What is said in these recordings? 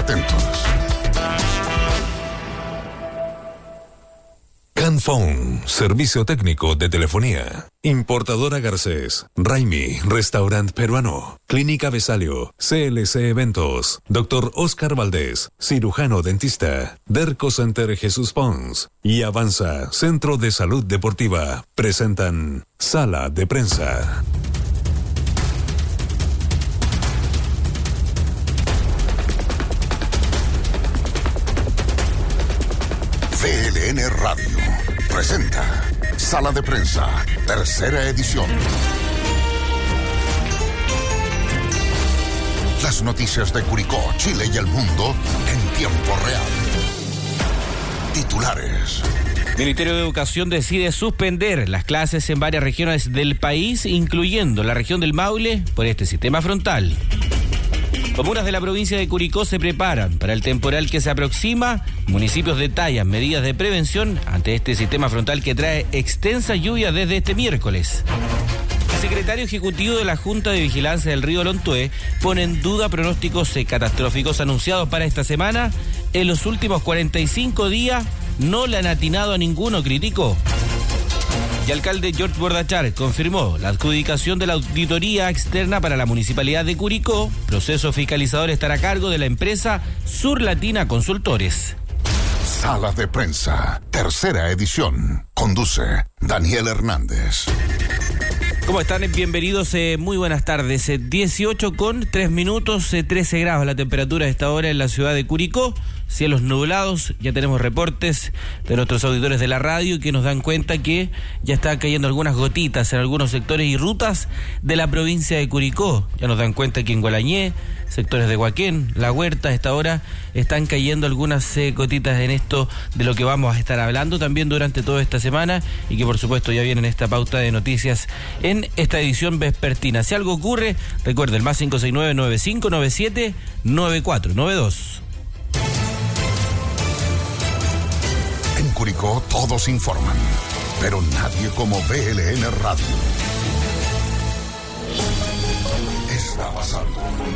atentos. Canphone, servicio técnico de telefonía. Importadora Garcés, Raimi, restaurante peruano. Clínica Besalio, CLC Eventos. Dr. Oscar Valdés, cirujano dentista. Derco Center Jesús Pons y Avanza, Centro de Salud Deportiva. Presentan Sala de Prensa. VLN Radio presenta Sala de Prensa, tercera edición. Las noticias de Curicó, Chile y el mundo en tiempo real. Titulares. Ministerio de Educación decide suspender las clases en varias regiones del país, incluyendo la región del Maule, por este sistema frontal. Comunas de la provincia de Curicó se preparan para el temporal que se aproxima. Municipios detallan medidas de prevención ante este sistema frontal que trae extensa lluvia desde este miércoles. El secretario ejecutivo de la Junta de Vigilancia del Río Lontué pone en duda pronósticos catastróficos anunciados para esta semana. En los últimos 45 días no le han atinado a ninguno, criticó. El alcalde George Bordachar confirmó la adjudicación de la auditoría externa para la Municipalidad de Curicó. Proceso fiscalizador estará a cargo de la empresa Sur Latina Consultores. Sala de Prensa, tercera edición. Conduce Daniel Hernández. ¿Cómo están? Bienvenidos, muy buenas tardes. 18:03, 13 grados la temperatura a esta hora en la ciudad de Curicó. Cielos nublados, ya tenemos reportes de nuestros auditores de la radio que nos dan cuenta que ya están cayendo algunas gotitas en algunos sectores y rutas de la provincia de Curicó. Ya nos dan cuenta que en Gualañé, sectores de Huaquén, La Huerta, a esta hora están cayendo algunas gotitas en esto de lo que vamos a estar hablando también durante toda esta semana y que por supuesto ya viene en esta pauta de noticias en esta edición vespertina. Si algo ocurre, recuerde el más 569-9597-9492. En Curicó todos informan, pero nadie como VLN Radio. Está pasando.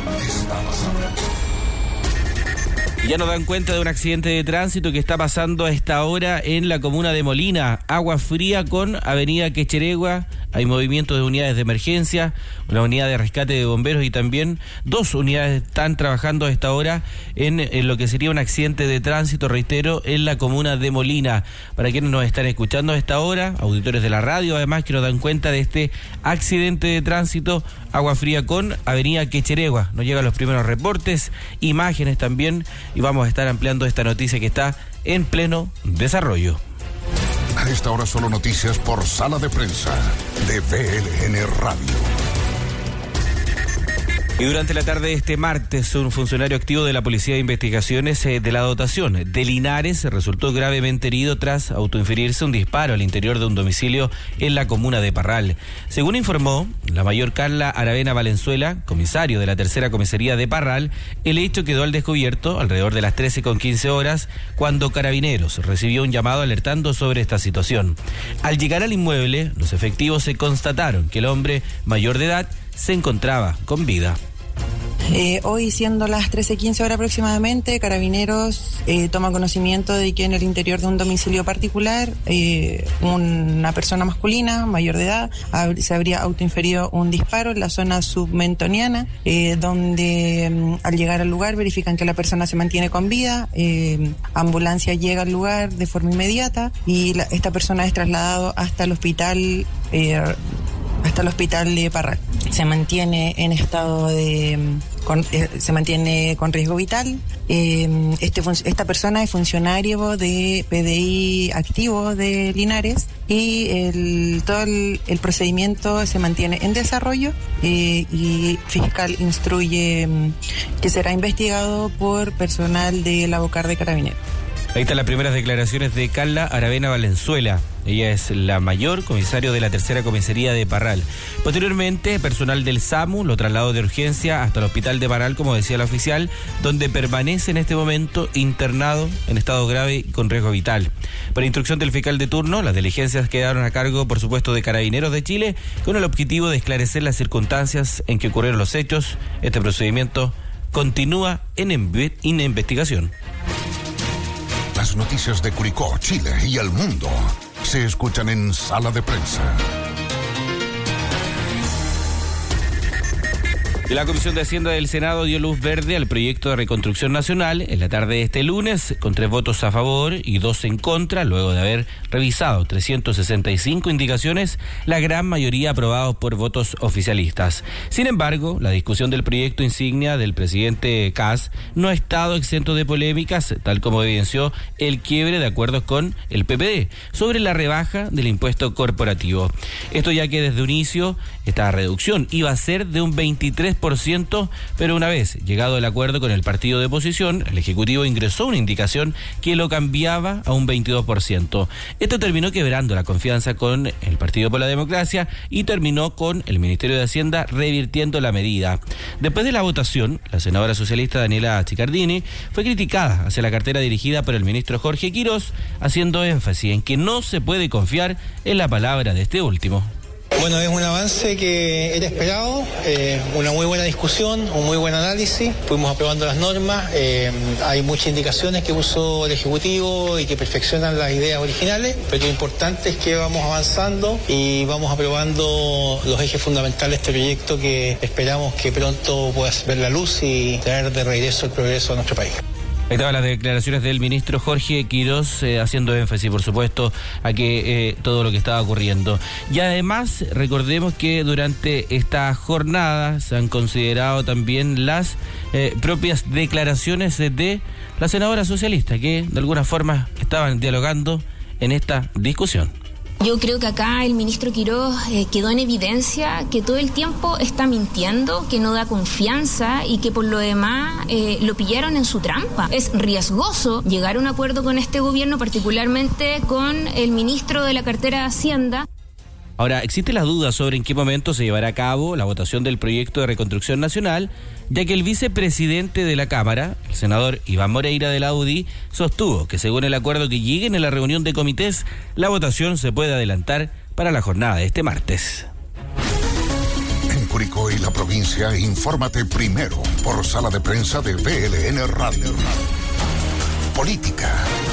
Ya nos dan cuenta de un accidente de tránsito que está pasando a esta hora en la comuna de Molina. Agua Fría con Avenida Quecheregua. Hay movimientos de unidades de emergencia, una unidad de rescate de bomberos y también 2 unidades están trabajando a esta hora en lo que sería un accidente de tránsito, reitero, en la comuna de Molina. Para quienes nos están escuchando a esta hora, auditores de la radio, además que nos dan cuenta de este accidente de tránsito, Agua Fría con Avenida Quecheregua. Nos llegan los primeros reportes, imágenes también, y vamos a estar ampliando esta noticia que está en pleno desarrollo. A esta hora solo noticias por Sala de Prensa de VLN Radio. Y durante la tarde de este martes, un funcionario activo de la Policía de Investigaciones de la Dotación de Linares resultó gravemente herido tras autoinferirse un disparo al interior de un domicilio en la comuna de Parral. Según informó la mayor Carla Aravena Valenzuela, comisario de la tercera comisaría de Parral, el hecho quedó al descubierto alrededor de las 13:15 cuando Carabineros recibió un llamado alertando sobre esta situación. Al llegar al inmueble, los efectivos se constataron que el hombre mayor de edad se encontraba con vida. Hoy, siendo las 13:15 aproximadamente, Carabineros toma conocimiento de que en el interior de un domicilio particular una persona masculina mayor de edad se habría autoinferido un disparo en la zona submentoniana, donde al llegar al lugar verifican que la persona se mantiene con vida. Ambulancia llega al lugar de forma inmediata y esta persona es trasladado hasta el hospital de Parral. Se mantiene en estado se mantiene con riesgo vital. Esta persona es funcionario de PDI activo de Linares y todo el procedimiento se mantiene en desarrollo y fiscal instruye que será investigado por personal de la Bocar de Carabineros. Ahí están las primeras declaraciones de Carla Aravena Valenzuela. Ella es la mayor comisario de la tercera comisaría de Parral. Posteriormente, personal del SAMU lo trasladó de urgencia hasta el hospital de Parral, como decía la oficial, donde permanece en este momento internado en estado grave y con riesgo vital. Por instrucción del fiscal de turno, las diligencias quedaron a cargo, por supuesto, de Carabineros de Chile, con el objetivo de esclarecer las circunstancias en que ocurrieron los hechos. Este procedimiento continúa en investigación. Las noticias de Curicó, Chile y el mundo se escuchan en Sala de Prensa. La Comisión de Hacienda del Senado dio luz verde al proyecto de reconstrucción nacional en la tarde de este lunes, con 3 votos a favor y 2 en contra, luego de haber revisado 365 indicaciones, la gran mayoría aprobados por votos oficialistas. Sin embargo, la discusión del proyecto insignia del presidente Kast no ha estado exento de polémicas, tal como evidenció el quiebre de acuerdos con el PPD sobre la rebaja del impuesto corporativo. Esto ya que desde un inicio esta reducción iba a ser de un 23%, pero una vez llegado el acuerdo con el partido de oposición, el Ejecutivo ingresó una indicación que lo cambiaba a un 22%. Esto terminó quebrando la confianza con el Partido por la Democracia y terminó con el Ministerio de Hacienda revirtiendo la medida. Después de la votación, la senadora socialista Daniela Chiccardini fue criticada hacia la cartera dirigida por el ministro Jorge Quirós, haciendo énfasis en que no se puede confiar en la palabra de este último. Bueno, es un avance que era esperado, una muy buena discusión, un muy buen análisis, fuimos aprobando las normas, hay muchas indicaciones que puso el Ejecutivo y que perfeccionan las ideas originales, pero lo importante es que vamos avanzando y vamos aprobando los ejes fundamentales de este proyecto que esperamos que pronto pueda ver la luz y traer de regreso el progreso a nuestro país. Ahí estaban las declaraciones del ministro Jorge Quirós, haciendo énfasis, por supuesto, a que todo lo que estaba ocurriendo. Y además, recordemos que durante esta jornada se han considerado también las propias declaraciones de la senadora socialista, que de alguna forma estaban dialogando en esta discusión. Yo creo que acá el ministro Quirós quedó en evidencia que todo el tiempo está mintiendo, que no da confianza y que por lo demás lo pillaron en su trampa. Es riesgoso llegar a un acuerdo con este gobierno, particularmente con el ministro de la cartera de Hacienda. Ahora, existe la duda sobre en qué momento se llevará a cabo la votación del proyecto de reconstrucción nacional, ya que el vicepresidente de la Cámara, el senador Iván Moreira de la UDI, sostuvo que según el acuerdo que lleguen en la reunión de comités, la votación se puede adelantar para la jornada de este martes. En Curicó y la provincia, infórmate primero por Sala de Prensa de VLN Radio. Política.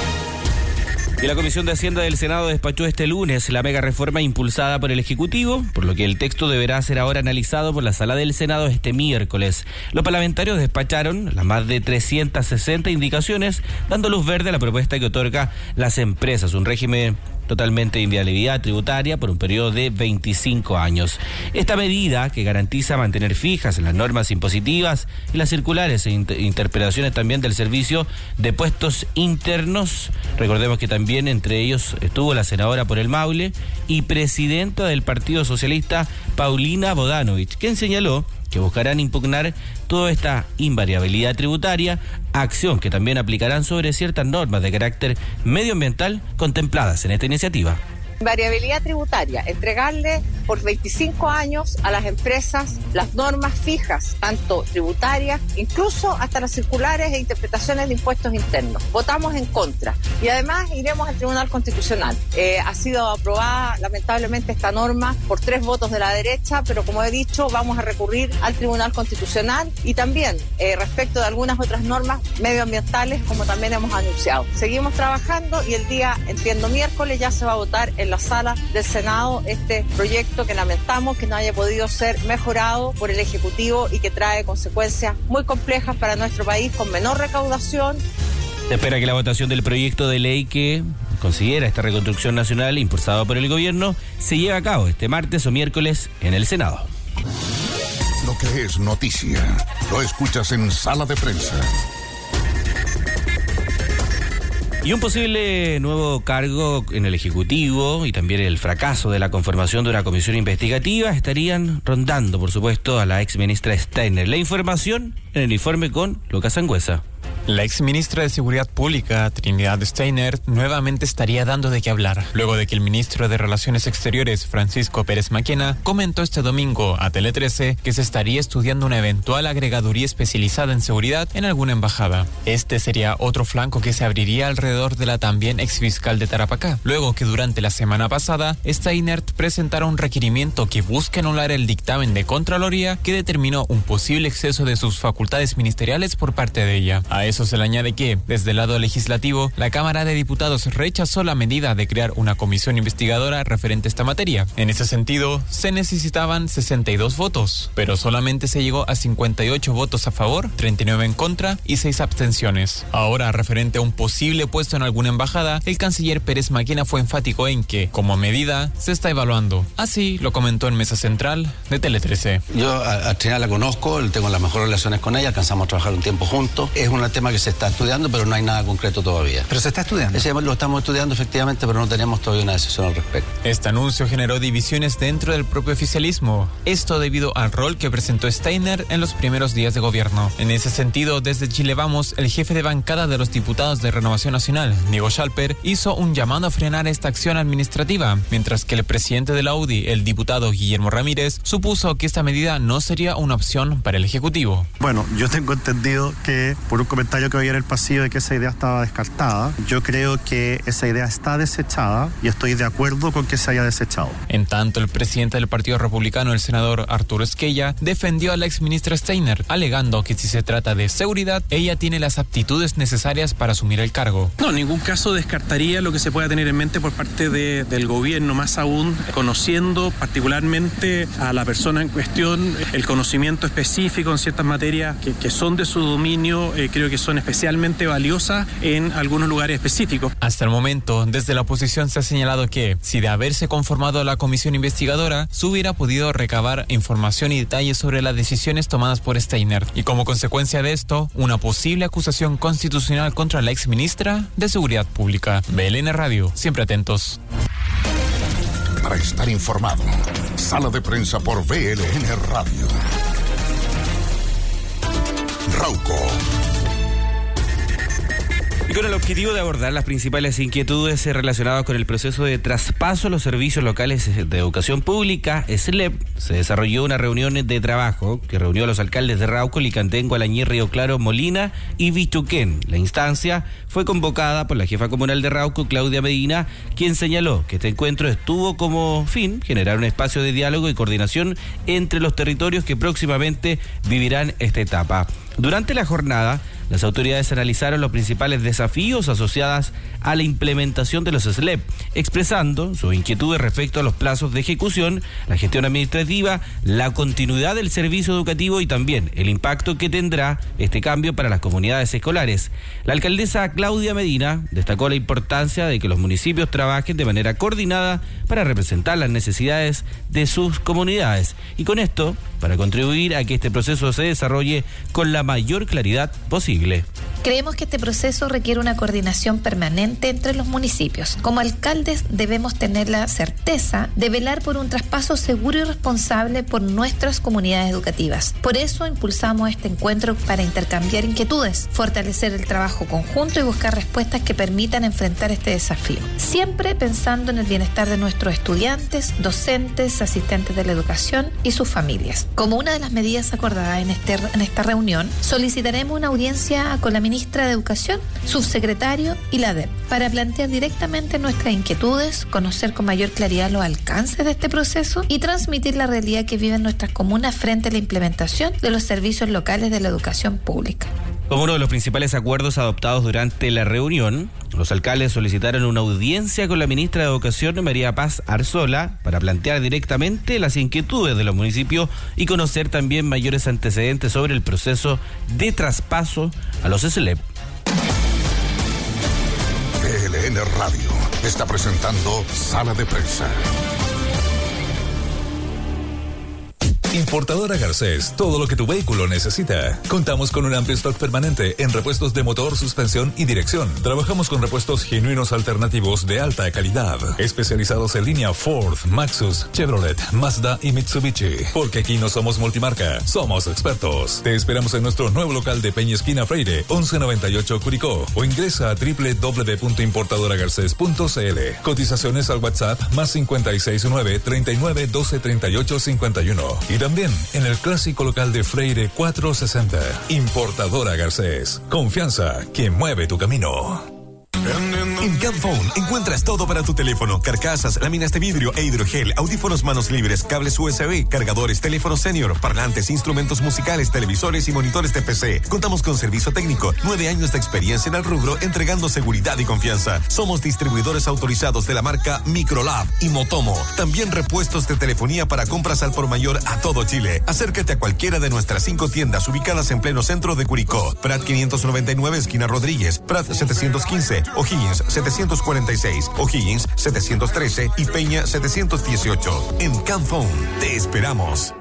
Y la Comisión de Hacienda del Senado despachó este lunes la mega reforma impulsada por el Ejecutivo, por lo que el texto deberá ser ahora analizado por la Sala del Senado este miércoles. Los parlamentarios despacharon las más de 360 indicaciones, dando luz verde a la propuesta que otorga las empresas un régimen totalmente de inviolabilidad tributaria por un periodo de 25 años. Esta medida, que garantiza mantener fijas las normas impositivas y las circulares e interpretaciones también del Servicio de Puestos Internos, recordemos que también entre ellos estuvo la senadora por el Maule y presidenta del Partido Socialista, Paulina Bodanovich, quien señaló que buscarán impugnar toda esta invariabilidad tributaria, acción que también aplicarán sobre ciertas normas de carácter medioambiental contempladas en esta iniciativa. Variabilidad tributaria, entregarle por 25 años a las empresas las normas fijas, tanto tributarias, incluso hasta las circulares e interpretaciones de impuestos internos. Votamos en contra y además iremos al Tribunal Constitucional. Ha sido aprobada lamentablemente esta norma por 3 votos de la derecha, pero como he dicho, vamos a recurrir al Tribunal Constitucional y también respecto de algunas otras normas medioambientales, como también hemos anunciado. Seguimos trabajando y el día, entiendo, miércoles ya se va a votar en la Sala del Senado este proyecto que lamentamos que no haya podido ser mejorado por el Ejecutivo y que trae consecuencias muy complejas para nuestro país con menor recaudación. Se espera que la votación del proyecto de ley que considera esta reconstrucción nacional impulsado por el gobierno se lleve a cabo este martes o miércoles en el Senado. Lo que es noticia, lo escuchas en Sala de Prensa. Y un posible nuevo cargo en el Ejecutivo y también el fracaso de la conformación de una comisión investigativa estarían rondando, por supuesto, a la exministra Steiner. La información en el informe con Lucas Sangüesa. La exministra de Seguridad Pública, Trinidad Steiner, nuevamente estaría dando de qué hablar, luego de que el ministro de Relaciones Exteriores, Francisco Pérez Maquena, comentó este domingo a Tele 13 que se estaría estudiando una eventual agregaduría especializada en seguridad en alguna embajada. Este sería otro flanco que se abriría alrededor de la también exfiscal de Tarapacá, luego que durante la semana pasada, Steiner presentara un requerimiento que busca anular el dictamen de Contraloría que determinó un posible exceso de sus facultades ministeriales por parte de ella. A eso se le añade que, desde el lado legislativo, la Cámara de Diputados rechazó la medida de crear una comisión investigadora referente a esta materia. En ese sentido, se necesitaban 62 votos, pero solamente se llegó a 58 votos a favor, 39 en contra y 6 abstenciones. Ahora, referente a un posible puesto en alguna embajada, el canciller Pérez Maquena fue enfático en que, como medida, se está evaluando. Así lo comentó en Mesa Central de Tele 13. Yo a Trinidad la conozco, tengo las mejores relaciones con ella, alcanzamos a trabajar un tiempo juntos. Es un tema que se está estudiando, pero no hay nada concreto todavía. ¿Pero se está estudiando? Lo estamos estudiando efectivamente, pero no tenemos todavía una decisión al respecto. Este anuncio generó divisiones dentro del propio oficialismo. Esto debido al rol que presentó Steiner en los primeros días de gobierno. En ese sentido, desde Chile Vamos, el jefe de bancada de los diputados de Renovación Nacional, Diego Schalper, hizo un llamado a frenar esta acción administrativa, mientras que el presidente de la UDI, el diputado Guillermo Ramírez, supuso que esta medida no sería una opción para el Ejecutivo. Bueno, yo tengo entendido que por un comentario que había en el pasillo de que esa idea estaba descartada, yo creo que esa idea está desechada y estoy de acuerdo con que se haya desechado. En tanto, el presidente del Partido Republicano, el senador Arturo Esquella, defendió a la exministra Steiner, alegando que si se trata de seguridad, ella tiene las aptitudes necesarias para asumir el cargo. No, en ningún caso descartaría lo que se pueda tener en mente por parte del gobierno, más aún conociendo particularmente a la persona en cuestión, el conocimiento específico en ciertas materias que son de su dominio, creo que son especialmente valiosas en algunos lugares específicos. Hasta el momento, desde la oposición se ha señalado que, si de haberse conformado la comisión investigadora, se hubiera podido recabar información y detalles sobre las decisiones tomadas por Steiner, y como consecuencia de esto, una posible acusación constitucional contra la exministra de Seguridad Pública. BLN Radio, siempre atentos. Para estar informado, Sala de Prensa por BLN Radio. Rauco. Y con el objetivo de abordar las principales inquietudes relacionadas con el proceso de traspaso a los servicios locales de educación pública, SLEP, se desarrolló una reunión de trabajo que reunió a los alcaldes de Rauco, Licantengo, Alañí, Río Claro, Molina y Bichuquén. La instancia fue convocada por la jefa comunal de Rauco, Claudia Medina, quien señaló que este encuentro tuvo como fin generar un espacio de diálogo y coordinación entre los territorios que próximamente vivirán esta etapa. Durante la jornada, las autoridades analizaron los principales desafíos asociados a la implementación de los SLEP, expresando sus inquietudes respecto a los plazos de ejecución, la gestión administrativa, la continuidad del servicio educativo y también el impacto que tendrá este cambio para las comunidades escolares. La alcaldesa Claudia Medina destacó la importancia de que los municipios trabajen de manera coordinada para representar las necesidades de sus comunidades y con esto para contribuir a que este proceso se desarrolle con la mayor claridad posible. Creemos que este proceso requiere una coordinación permanente entre los municipios. Como alcaldes debemos tener la certeza de velar por un traspaso seguro y responsable por nuestras comunidades educativas. Por eso impulsamos este encuentro para intercambiar inquietudes, fortalecer el trabajo conjunto y buscar respuestas que permitan enfrentar este desafío. Siempre pensando en el bienestar de nuestros estudiantes, docentes, asistentes de la educación y sus familias. Como una de las medidas acordadas en esta reunión, solicitaremos una audiencia con la ministra de Educación, subsecretario y la DEP para plantear directamente nuestras inquietudes, conocer con mayor claridad los alcances de este proceso y transmitir la realidad que viven nuestras comunas frente a la implementación de los servicios locales de la educación pública. Como uno de los principales acuerdos adoptados durante la reunión, los alcaldes solicitaron una audiencia con la ministra de Educación, María Paz Arzola, para plantear directamente las inquietudes de los municipios y conocer también mayores antecedentes sobre el proceso de traspaso a los SLEP. BLN Radio está presentando Sala de Prensa. Importadora Garcés, todo lo que tu vehículo necesita. Contamos con un amplio stock permanente en repuestos de motor, suspensión y dirección. Trabajamos con repuestos genuinos alternativos de alta calidad, especializados en línea Ford, Maxus, Chevrolet, Mazda y Mitsubishi. Porque aquí no somos multimarca, somos expertos. Te esperamos en nuestro nuevo local de Peña Esquina Freire, 1198 Curicó, o ingresa a www.importadoragarces.cl. Cotizaciones al WhatsApp más 569 39 12 38 51. Y también en el clásico local de Freire 460. Importadora Garcés. Confianza que mueve tu camino. En Camphone encuentras todo para tu teléfono: carcasas, láminas de vidrio e hidrogel, audífonos manos libres, cables USB, cargadores, teléfonos senior, parlantes, instrumentos musicales, televisores y monitores de PC. Contamos con servicio técnico, 9 años de experiencia en el rubro, entregando seguridad y confianza. Somos distribuidores autorizados de la marca Microlab y Motomo. También repuestos de telefonía para compras al por mayor a todo Chile. Acércate a cualquiera de nuestras 5 tiendas ubicadas en pleno centro de Curicó: Prat 599, esquina Rodríguez; Prat 715, O'Higgins 746, O'Higgins 713 y Peña 718. En Camphone te esperamos.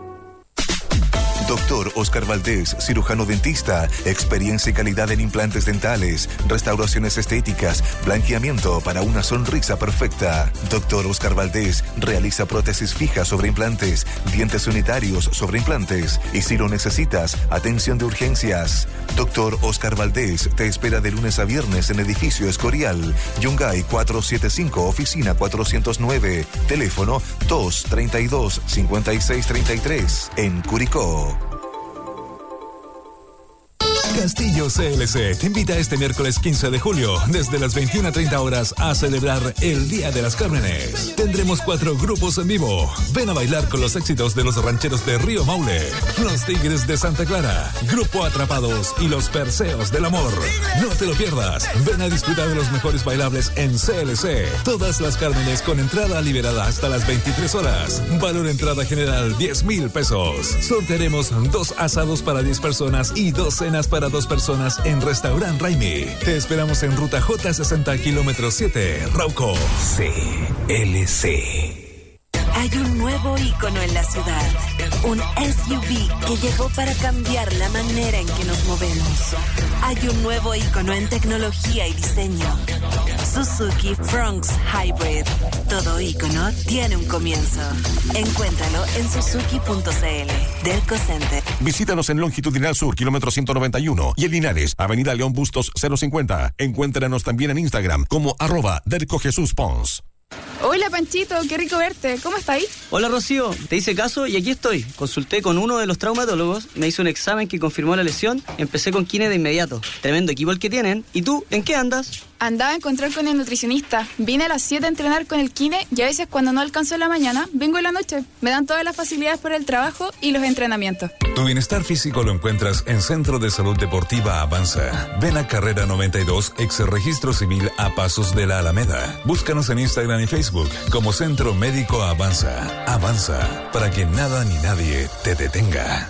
Doctor Oscar Valdés, cirujano dentista, experiencia y calidad en implantes dentales, restauraciones estéticas, blanqueamiento para una sonrisa perfecta. Doctor Oscar Valdés realiza prótesis fijas sobre implantes, dientes unitarios sobre implantes y, si lo necesitas, atención de urgencias. Doctor Oscar Valdés te espera de lunes a viernes en edificio Escorial, Yungay 475, oficina 409, teléfono 232-5633, en Curicó. Castillo CLC te invita este miércoles 15 de julio desde las 21:30 horas a celebrar el Día de las Cármenes. Tendremos 4 grupos en vivo. Ven a bailar con los éxitos de los rancheros de Río Maule, los Tigres de Santa Clara, Grupo Atrapados y los Perseos del Amor. No te lo pierdas. Ven a disfrutar de los mejores bailables en CLC. Todas las Cármenes con entrada liberada hasta las 23 horas. Valor entrada general 10,000 pesos. Sortearemos 2 asados para 10 personas y 2 cenas para 2 personas en Restaurant Raimi. Te esperamos en Ruta J60, kilómetro 7, Rauco. CLC. Hay un nuevo ícono en la ciudad, un SUV que llegó para cambiar la manera en que nos movemos. Hay un nuevo ícono en tecnología y diseño, Suzuki Fronx Hybrid. Todo ícono tiene un comienzo. Encuéntralo en suzuki.cl. Derco Center. Visítanos en Longitudinal Sur, kilómetro 191, y en Linares, Avenida León Bustos 050. Encuéntranos también en Instagram como @DercoJesusPons. Hola Panchito, qué rico verte. ¿Cómo estás ahí? Hola Rocío, te hice caso y aquí estoy. Consulté con uno de los traumatólogos, me hizo un examen que confirmó la lesión, empecé con kine de inmediato. Tremendo equipo el que tienen. ¿Y tú, en qué andas? Andaba a encontrar con el nutricionista. Vine a las 7 a entrenar con el kine y a veces cuando no alcanzo en la mañana, vengo en la noche. Me dan todas las facilidades por el trabajo y los entrenamientos. Tu bienestar físico lo encuentras en Centro de Salud Deportiva Avanza. Ven a Carrera 92, ex Registro Civil, a pasos de la Alameda. Búscanos en Instagram y Facebook como Centro Médico Avanza. Avanza, para que nada ni nadie te detenga.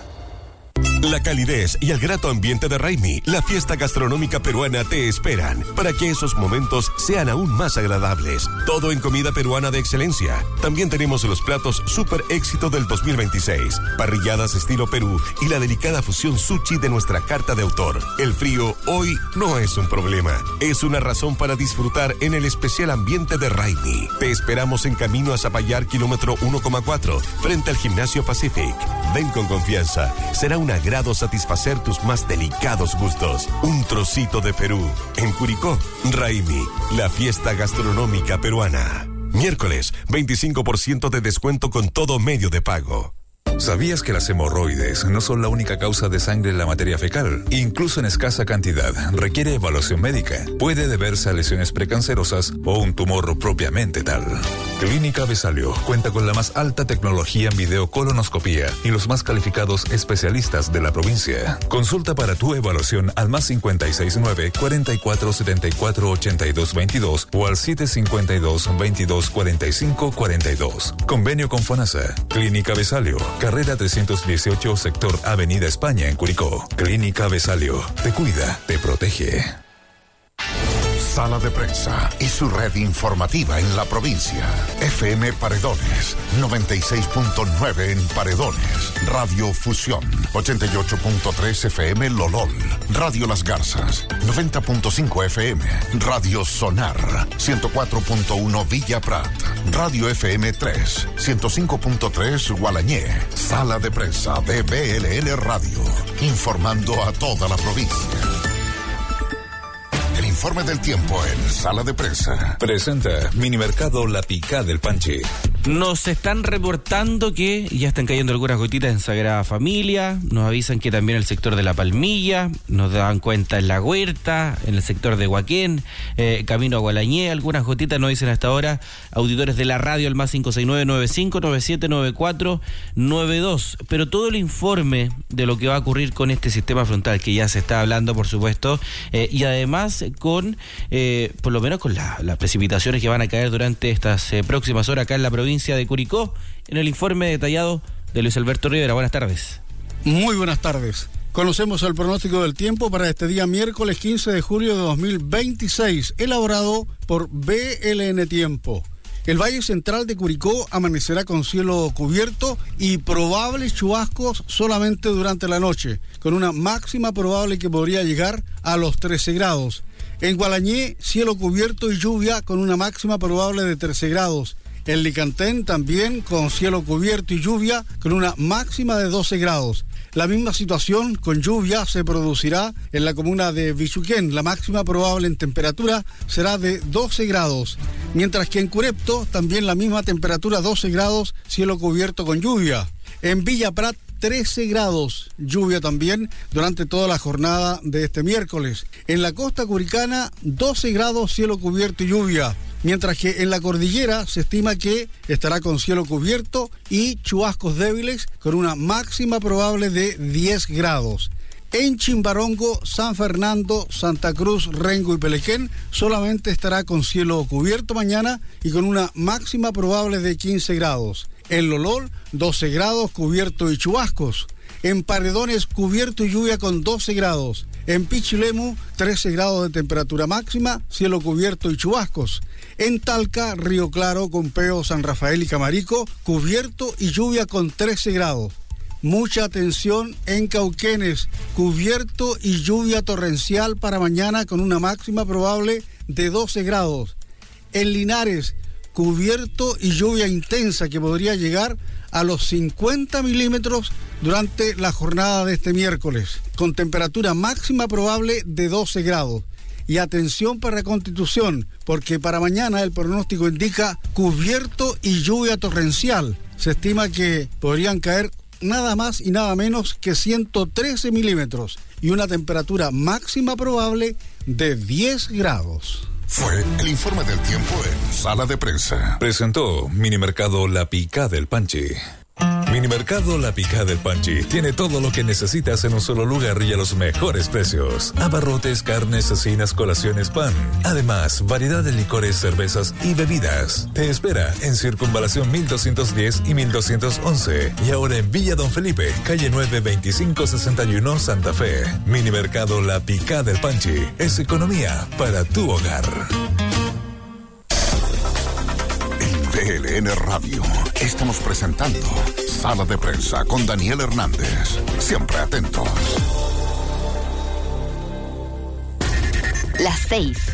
La calidez y el grato ambiente de Raimi, la fiesta gastronómica peruana, te esperan para que esos momentos sean aún más agradables. Todo en comida peruana de excelencia. También tenemos los platos super éxito del 2026, parrilladas estilo Perú y la delicada fusión sushi de nuestra carta de autor. El frío hoy no es un problema, es una razón para disfrutar en el especial ambiente de Raimi. Te esperamos en camino a Zapallar, kilómetro 1,4, frente al Gimnasio Pacific. Ven con confianza, será un agrado satisfacer tus más delicados gustos. Un trocito de Perú. En Curicó, Raimi, la fiesta gastronómica peruana. Miércoles, 25% de descuento con todo medio de pago. ¿Sabías que las hemorroides no son la única causa de sangre en la materia fecal? Incluso en escasa cantidad, requiere evaluación médica. Puede deberse a lesiones precancerosas o un tumor propiamente tal. Clínica Besalio cuenta con la más alta tecnología en videocolonoscopía y los más calificados especialistas de la provincia. Consulta para tu evaluación al más 569-4474-8222 o al 752-2245-42. Convenio con FONASA. Clínica Besalio. Carrera 318, sector Avenida España, en Curicó. Clínica Besalio. Te cuida, te protege. Sala de Prensa y su red informativa en la provincia. FM Paredones, 96.9 en Paredones. Radio Fusión, 88.3 FM Lolol. Radio Las Garzas, 90.5 FM. Radio Sonar, 104.1 Villa Prat. Radio FM 3, 105.3 Gualañé. Sala de Prensa de BLN Radio, informando a toda la provincia. El informe del tiempo en Sala de Prensa. Presenta Minimercado La Picá del Panchi. Nos están reportando que ya están cayendo algunas gotitas en Sagrada Familia. Nos avisan que también el sector de La Palmilla. Nos dan cuenta en La Huerta, en el sector de Huaquén, camino a Gualañé. Algunas gotitas nos dicen hasta ahora auditores de la radio al más 569-95-9794-92. Pero todo el informe de lo que va a ocurrir con este sistema frontal, que ya se está hablando, por supuesto, y además con, por lo menos con las precipitaciones que van a caer durante estas próximas horas acá en la provincia de Curicó, en el informe detallado de Luis Alberto Rivera. Buenas tardes. Muy buenas tardes. Conocemos el pronóstico del tiempo para este día miércoles 15 de julio de 2026, elaborado por BLN Tiempo. El Valle Central de Curicó amanecerá con cielo cubierto y probables chubascos solamente durante la noche, con una máxima probable que podría llegar a los 13 grados. En Gualañé, cielo cubierto y lluvia con una máxima probable de 13 grados. En Licantén también con cielo cubierto y lluvia con una máxima de 12 grados. La misma situación con lluvia se producirá en la comuna de Bichuquén. La máxima probable en temperatura será de 12 grados. Mientras que en Curepto también la misma temperatura, 12 grados, cielo cubierto con lluvia. En Villa Prat 13 grados, lluvia también durante toda la jornada de este miércoles. En la costa curicana 12 grados, cielo cubierto y lluvia. Mientras que en la cordillera se estima que estará con cielo cubierto y chubascos débiles con una máxima probable de 10 grados. En Chimbarongo, San Fernando, Santa Cruz, Rengo y Pelequén solamente estará con cielo cubierto mañana y con una máxima probable de 15 grados. En Lolol, 12 grados, cubierto y chubascos. En Paredones, cubierto y lluvia con 12 grados. En Pichilemu, 13 grados de temperatura máxima, cielo cubierto y chubascos. En Talca, Río Claro, Compeo, San Rafael y Camarico, cubierto y lluvia con 13 grados. Mucha atención en Cauquenes, cubierto y lluvia torrencial para mañana con una máxima probable de 12 grados. En Linares, cubierto y lluvia intensa que podría llegar a los 50 milímetros durante la jornada de este miércoles, con temperatura máxima probable de 12 grados. Y atención para Constitución, porque para mañana el pronóstico indica cubierto y lluvia torrencial. Se estima que podrían caer nada más y nada menos que 113 milímetros y una temperatura máxima probable de 10 grados. Fue el informe del tiempo en Sala de Prensa. Presentó Minimercado La Picá del Panchi. Minimercado La Picá del Panchi tiene todo lo que necesitas en un solo lugar y a los mejores precios. Abarrotes, carnes, cecinas, colaciones, pan. Además, variedad de licores, cervezas y bebidas. Te espera en Circunvalación 1210 y 1211. Y ahora en Villa Don Felipe, calle 9, 2561, Santa Fe. Minimercado La Picá del Panchi es economía para tu hogar. BLN Radio. Estamos presentando Sala de Prensa con Daniel Hernández. Siempre atentos. Las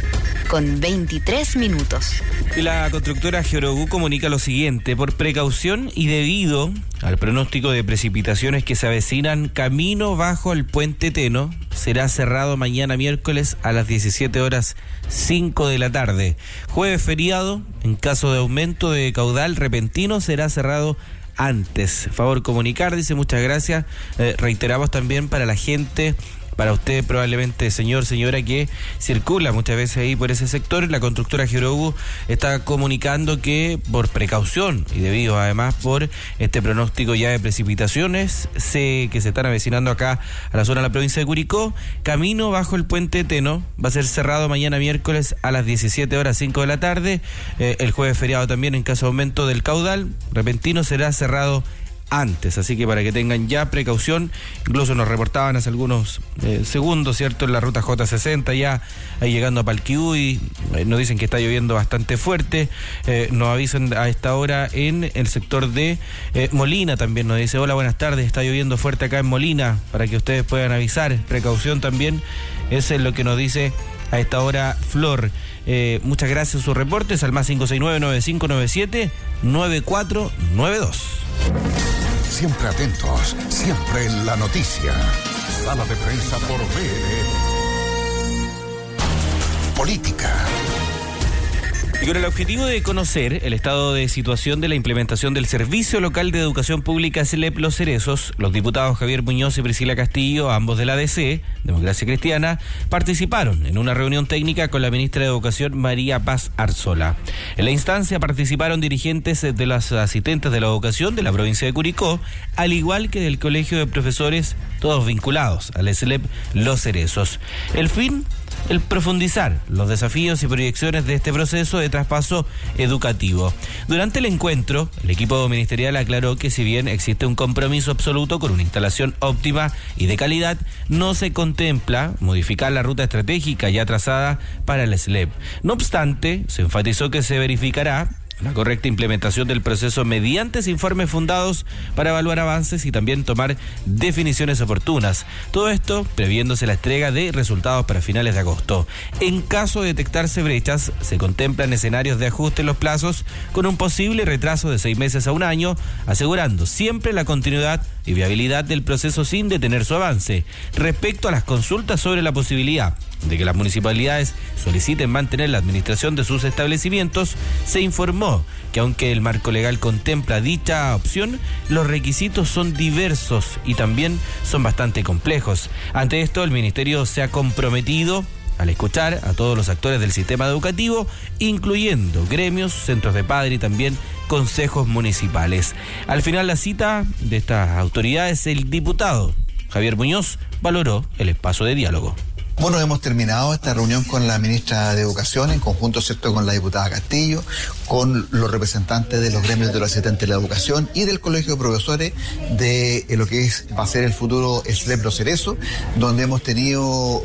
6:23. Y la constructora Georogú comunica lo siguiente: por precaución y debido al pronóstico de precipitaciones que se avecinan, camino bajo el puente Teno será cerrado mañana miércoles a las 17:05 de la tarde. Jueves feriado, en caso de aumento de caudal repentino, será cerrado antes. Favor comunicar, dice, muchas gracias. Reiteramos también para la gente, para usted probablemente, señor, señora, que circula muchas veces ahí por ese sector, la constructora Georogú está comunicando que por precaución y debido además por este pronóstico ya de precipitaciones que se están avecinando acá a la zona de la provincia de Curicó, camino bajo el puente Teno va a ser cerrado mañana miércoles a las 17:05 de la tarde. El jueves feriado también, en caso de aumento del caudal repentino, será cerrado antes, así que para que tengan ya precaución. Incluso nos reportaban hace algunos segundos, ¿cierto?, en la ruta J60 ya ahí llegando a Palquiuy, nos dicen que está lloviendo bastante fuerte, nos avisan a esta hora en el sector de Molina también, nos dice: hola, buenas tardes, está lloviendo fuerte acá en Molina, para que ustedes puedan avisar, precaución también, eso es lo que nos dice a esta hora Flor. Muchas gracias por sus reportes al más 569-9597-9492. Siempre atentos, siempre en la noticia. Sala de prensa por BLN. Política. Y con el objetivo de conocer el estado de situación de la implementación del Servicio Local de Educación Pública SLEP Los Cerezos, los diputados Javier Muñoz y Priscila Castillo, ambos de la DC, Democracia Cristiana, participaron en una reunión técnica con la ministra de Educación María Paz Arzola. En la instancia participaron dirigentes de las asistentes de la educación de la provincia de Curicó, al igual que del Colegio de Profesores, todos vinculados al SLEP Los Cerezos. El fin: el profundizar los desafíos y proyecciones de este proceso de traspaso educativo. Durante el encuentro, el equipo ministerial aclaró que si bien existe un compromiso absoluto con una instalación óptima y de calidad, no se contempla modificar la ruta estratégica ya trazada para el SLEP. No obstante, se enfatizó que se verificará la correcta implementación del proceso mediante informes fundados para evaluar avances y también tomar definiciones oportunas. Todo esto previéndose la entrega de resultados para finales de agosto. En caso de detectarse brechas, se contemplan escenarios de ajuste en los plazos con un posible retraso de 6 meses a un año, asegurando siempre la continuidad y viabilidad del proceso sin detener su avance. Respecto a las consultas sobre la posibilidad de que las municipalidades soliciten mantener la administración de sus establecimientos, se informó que aunque el marco legal contempla dicha opción, los requisitos son diversos y también son bastante complejos. Ante esto, el Ministerio se ha comprometido al escuchar a todos los actores del sistema educativo, incluyendo gremios, centros de padres y también consejos municipales. Al final, la cita de estas autoridades, el diputado Javier Muñoz valoró el espacio de diálogo. Bueno, hemos terminado esta reunión con la ministra de Educación, en conjunto, ¿cierto?, con la diputada Castillo, con los representantes de los gremios de los asistentes de la educación y del Colegio de Profesores de lo que va a ser el futuro SLEP Los Cerezos, donde hemos tenido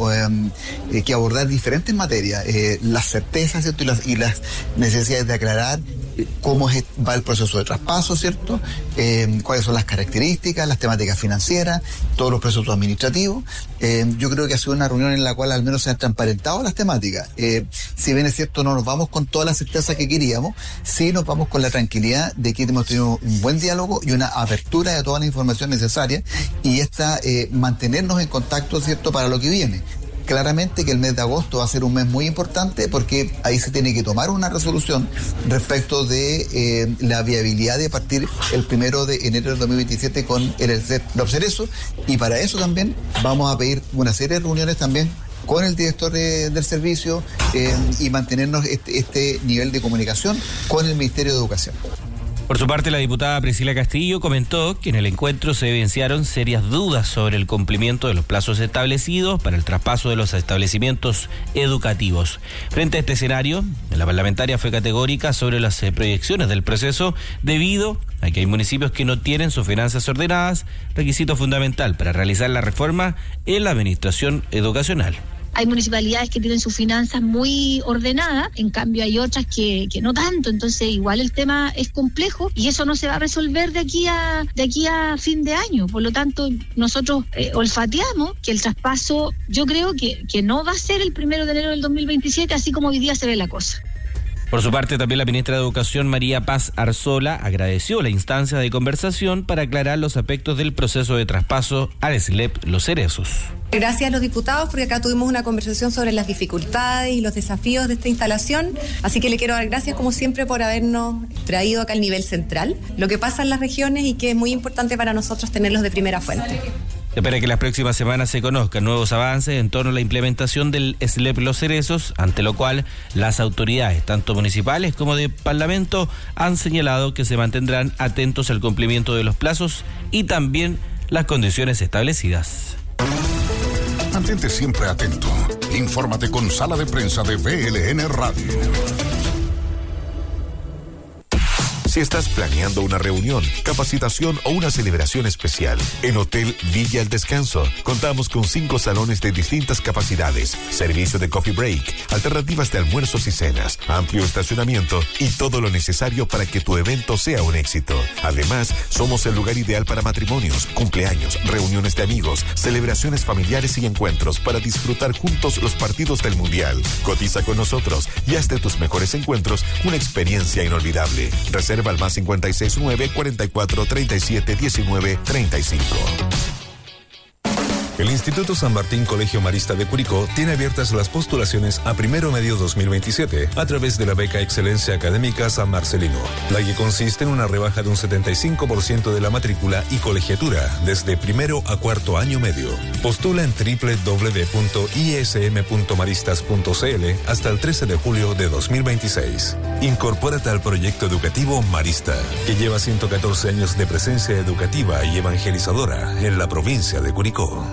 que abordar diferentes materias, las certezas, ¿cierto?, y las necesidades de aclarar cómo va el proceso de traspaso, ¿cierto? Cuáles son las características, las temáticas financieras, todos los procesos administrativos. Yo creo que ha sido una reunión en la cual al menos se han transparentado las temáticas. Si bien es cierto, no nos vamos con toda la certeza que queríamos, sí nos vamos con la tranquilidad de que hemos tenido un buen diálogo y una apertura de toda la información necesaria, y mantenernos en contacto, ¿cierto?, para lo que viene. Claramente que el mes de agosto va a ser un mes muy importante, porque ahí se tiene que tomar una resolución respecto de la viabilidad de partir el 1 de enero del 2027 con el Los Cerezos, y para eso también vamos a pedir una serie de reuniones también con el director del servicio y mantenernos este nivel de comunicación con el Ministerio de Educación. Por su parte, la diputada Priscila Castillo comentó que en el encuentro se evidenciaron serias dudas sobre el cumplimiento de los plazos establecidos para el traspaso de los establecimientos educativos. Frente a este escenario, la parlamentaria fue categórica sobre las proyecciones del proceso, debido a que hay municipios que no tienen sus finanzas ordenadas, requisito fundamental para realizar la reforma en la administración educacional. Hay municipalidades que tienen sus finanzas muy ordenadas, en cambio hay otras que no tanto, entonces igual el tema es complejo y eso no se va a resolver de aquí a fin de año. Por lo tanto, nosotros olfateamos que el traspaso, yo creo que no va a ser el 1 de enero del 2027, así como hoy día se ve la cosa. Por su parte, también la ministra de Educación, María Paz Arzola, agradeció la instancia de conversación para aclarar los aspectos del proceso de traspaso al SLEP Los Cerezos. Gracias a los diputados, porque acá tuvimos una conversación sobre las dificultades y los desafíos de esta instalación, así que le quiero dar gracias como siempre por habernos traído acá al nivel central lo que pasa en las regiones y que es muy importante para nosotros tenerlos de primera fuente. Se espera que las próximas semanas se conozcan nuevos avances en torno a la implementación del SLEP Los Cerezos, ante lo cual las autoridades, tanto municipales como de Parlamento, han señalado que se mantendrán atentos al cumplimiento de los plazos y también las condiciones establecidas. Mantente siempre atento. Infórmate con Sala de Prensa de BLN Radio. si estás planeando una reunión, capacitación o una celebración especial. En Hotel Villa El Descanso contamos con 5 salones de distintas capacidades, servicio de coffee break, alternativas de almuerzos y cenas, amplio estacionamiento y todo lo necesario para que tu evento sea un éxito. Además, somos el lugar ideal para matrimonios, cumpleaños, reuniones de amigos, celebraciones familiares y encuentros para disfrutar juntos los partidos del Mundial. Cotiza con nosotros y haz de tus mejores encuentros una experiencia inolvidable. Reserva al más 569 44 37 19 35. El Instituto San Martín Colegio Marista de Curicó tiene abiertas las postulaciones a primero medio 2027 a través de la beca Excelencia Académica San Marcelino, la que consiste en una rebaja de un 75% de la matrícula y colegiatura desde primero a cuarto año medio. Postula en www.ism.maristas.cl hasta el 13 de julio de 2026. Incorpórate al proyecto educativo Marista, que lleva 114 años de presencia educativa y evangelizadora en la provincia de Curicó.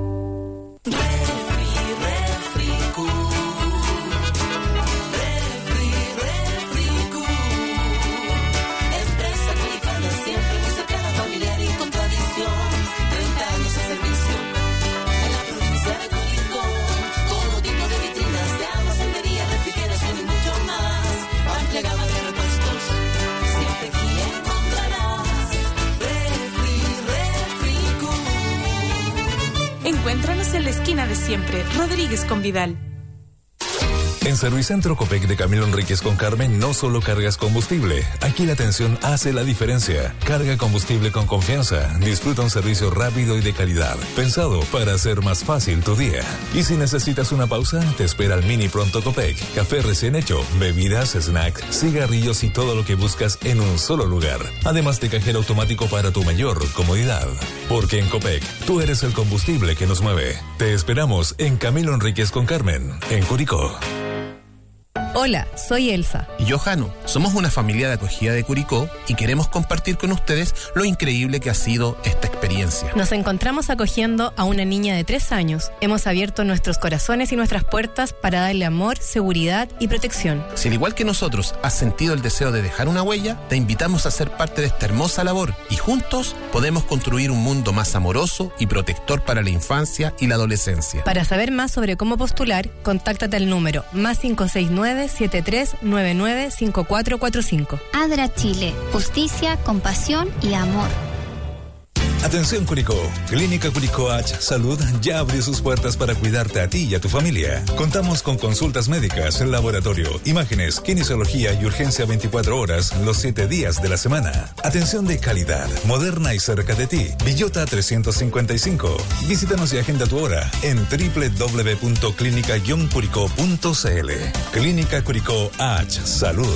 Encuéntranos en la esquina de siempre, Rodríguez con Vidal. En Servicentro Copec de Camilo Enríquez con Carmen no solo cargas combustible. Aquí la atención hace la diferencia. Carga combustible con confianza. Disfruta un servicio rápido y de calidad, pensado para hacer más fácil tu día. Y si necesitas una pausa, te espera el Mini Pronto Copec. Café recién hecho, bebidas, snacks, cigarrillos y todo lo que buscas en un solo lugar. Además de cajero automático para tu mayor comodidad. Porque en Copec, tú eres el combustible que nos mueve. Te esperamos en Camilo Enríquez con Carmen, en Curicó. Hola, soy Elsa. Y yo, Jano. Somos una familia de acogida de Curicó y queremos compartir con ustedes lo increíble que ha sido esta experiencia. Nos encontramos acogiendo a una niña de 3 años. Hemos abierto nuestros corazones y nuestras puertas para darle amor, seguridad y protección. Si al igual que nosotros has sentido el deseo de dejar una huella, te invitamos a ser parte de esta hermosa labor y juntos podemos construir un mundo más amoroso y protector para la infancia y la adolescencia. Para saber más sobre cómo postular, contáctate al número +569 73995445. ADRA Chile, justicia, compasión y amor. Atención Curicó, Clínica Curicó H Salud ya abrió sus puertas para cuidarte a ti y a tu familia. Contamos con consultas médicas, laboratorio, imágenes, kinesiología y urgencia 24 horas los 7 días de la semana. Atención de calidad, moderna y cerca de ti. Villota 355. Visítanos y agenda tu hora en www.clinica-curicó.cl. Clínica Curicó H Salud.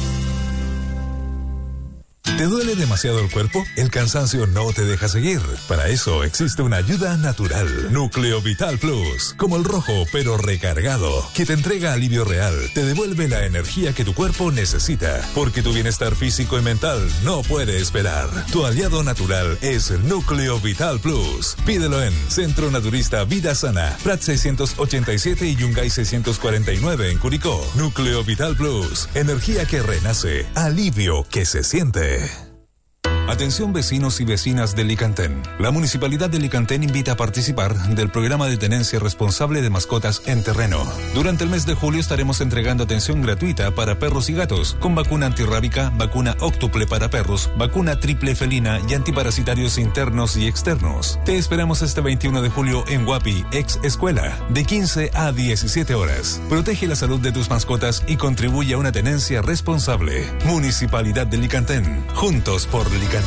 ¿Te duele demasiado el cuerpo? El cansancio no te deja seguir. Para eso existe una ayuda natural. Núcleo Vital Plus. Como el rojo, pero recargado. Que te entrega alivio real. Te devuelve la energía que tu cuerpo necesita. Porque tu bienestar físico y mental no puede esperar. Tu aliado natural es Núcleo Vital Plus. Pídelo en Centro Naturista Vida Sana, Prat 687 y Yungay 649 en Curicó. Núcleo Vital Plus. Energía que renace. Alivio que se siente. Atención vecinos y vecinas de Licantén. La Municipalidad de Licantén invita a participar del programa de tenencia responsable de mascotas en terreno. Durante el mes de julio estaremos entregando atención gratuita para perros y gatos, con vacuna antirrábica, vacuna óctuple para perros, vacuna triple felina y antiparasitarios internos y externos. Te esperamos este 21 de julio en Guapi, ex escuela, de 15 a 17 horas. Protege la salud de tus mascotas y contribuye a una tenencia responsable. Municipalidad de Licantén. Juntos por Licantén.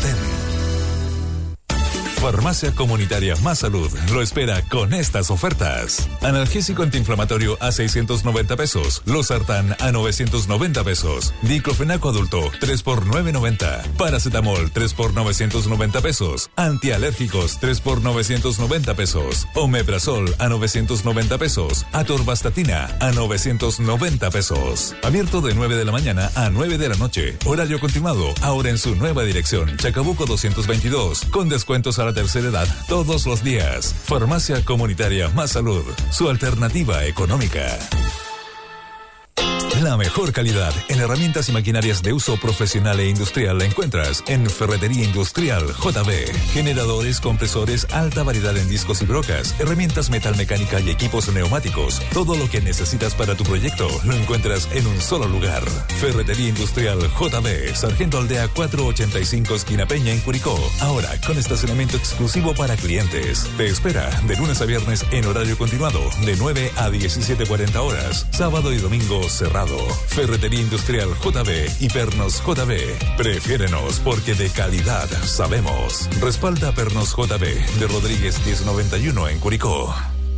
Farmacia Comunitaria Más Salud lo espera con estas ofertas. Analgésico antiinflamatorio a 690 pesos. Losartán a 990 pesos. Diclofenaco adulto 3 por 990. Paracetamol 3 por 990 pesos. Antialérgicos 3 por 990 pesos. Omeprazol a 990 pesos. Atorvastatina a 990 pesos. Abierto de 9 de la mañana a 9 de la noche. Horario continuado ahora en su nueva dirección. Chacabuco 222. Con descuentos a la tercera edad todos los días. Farmacia Comunitaria Más Salud, su alternativa económica. La mejor calidad en herramientas y maquinarias de uso profesional e industrial la encuentras en Ferretería Industrial JB. Generadores, compresores, alta variedad en discos y brocas, herramientas metalmecánica y equipos neumáticos. Todo lo que necesitas para tu proyecto lo encuentras en un solo lugar. Ferretería Industrial JB, Sargento Aldea 485 esquina Peña en Curicó. Ahora con estacionamiento exclusivo para clientes. Te espera de lunes a viernes en horario continuado de 9 a 17:40 horas. Sábado y domingo cerrado. Ferretería Industrial JB y Pernos JB. Prefiérenos porque de calidad sabemos. Respalda Pernos JB de Rodríguez 1091 en Curicó.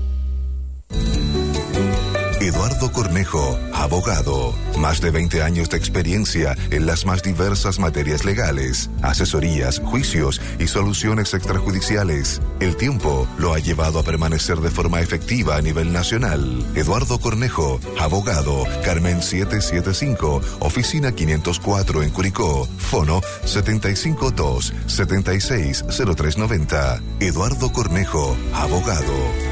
Eduardo Cornejo, abogado. Más de 20 años de experiencia en las más diversas materias legales, asesorías, juicios y soluciones extrajudiciales. El tiempo lo ha llevado a permanecer de forma efectiva a nivel nacional. Eduardo Cornejo, abogado. Carmen 775, oficina 504 en Curicó. Fono 752-760390. Eduardo Cornejo, abogado.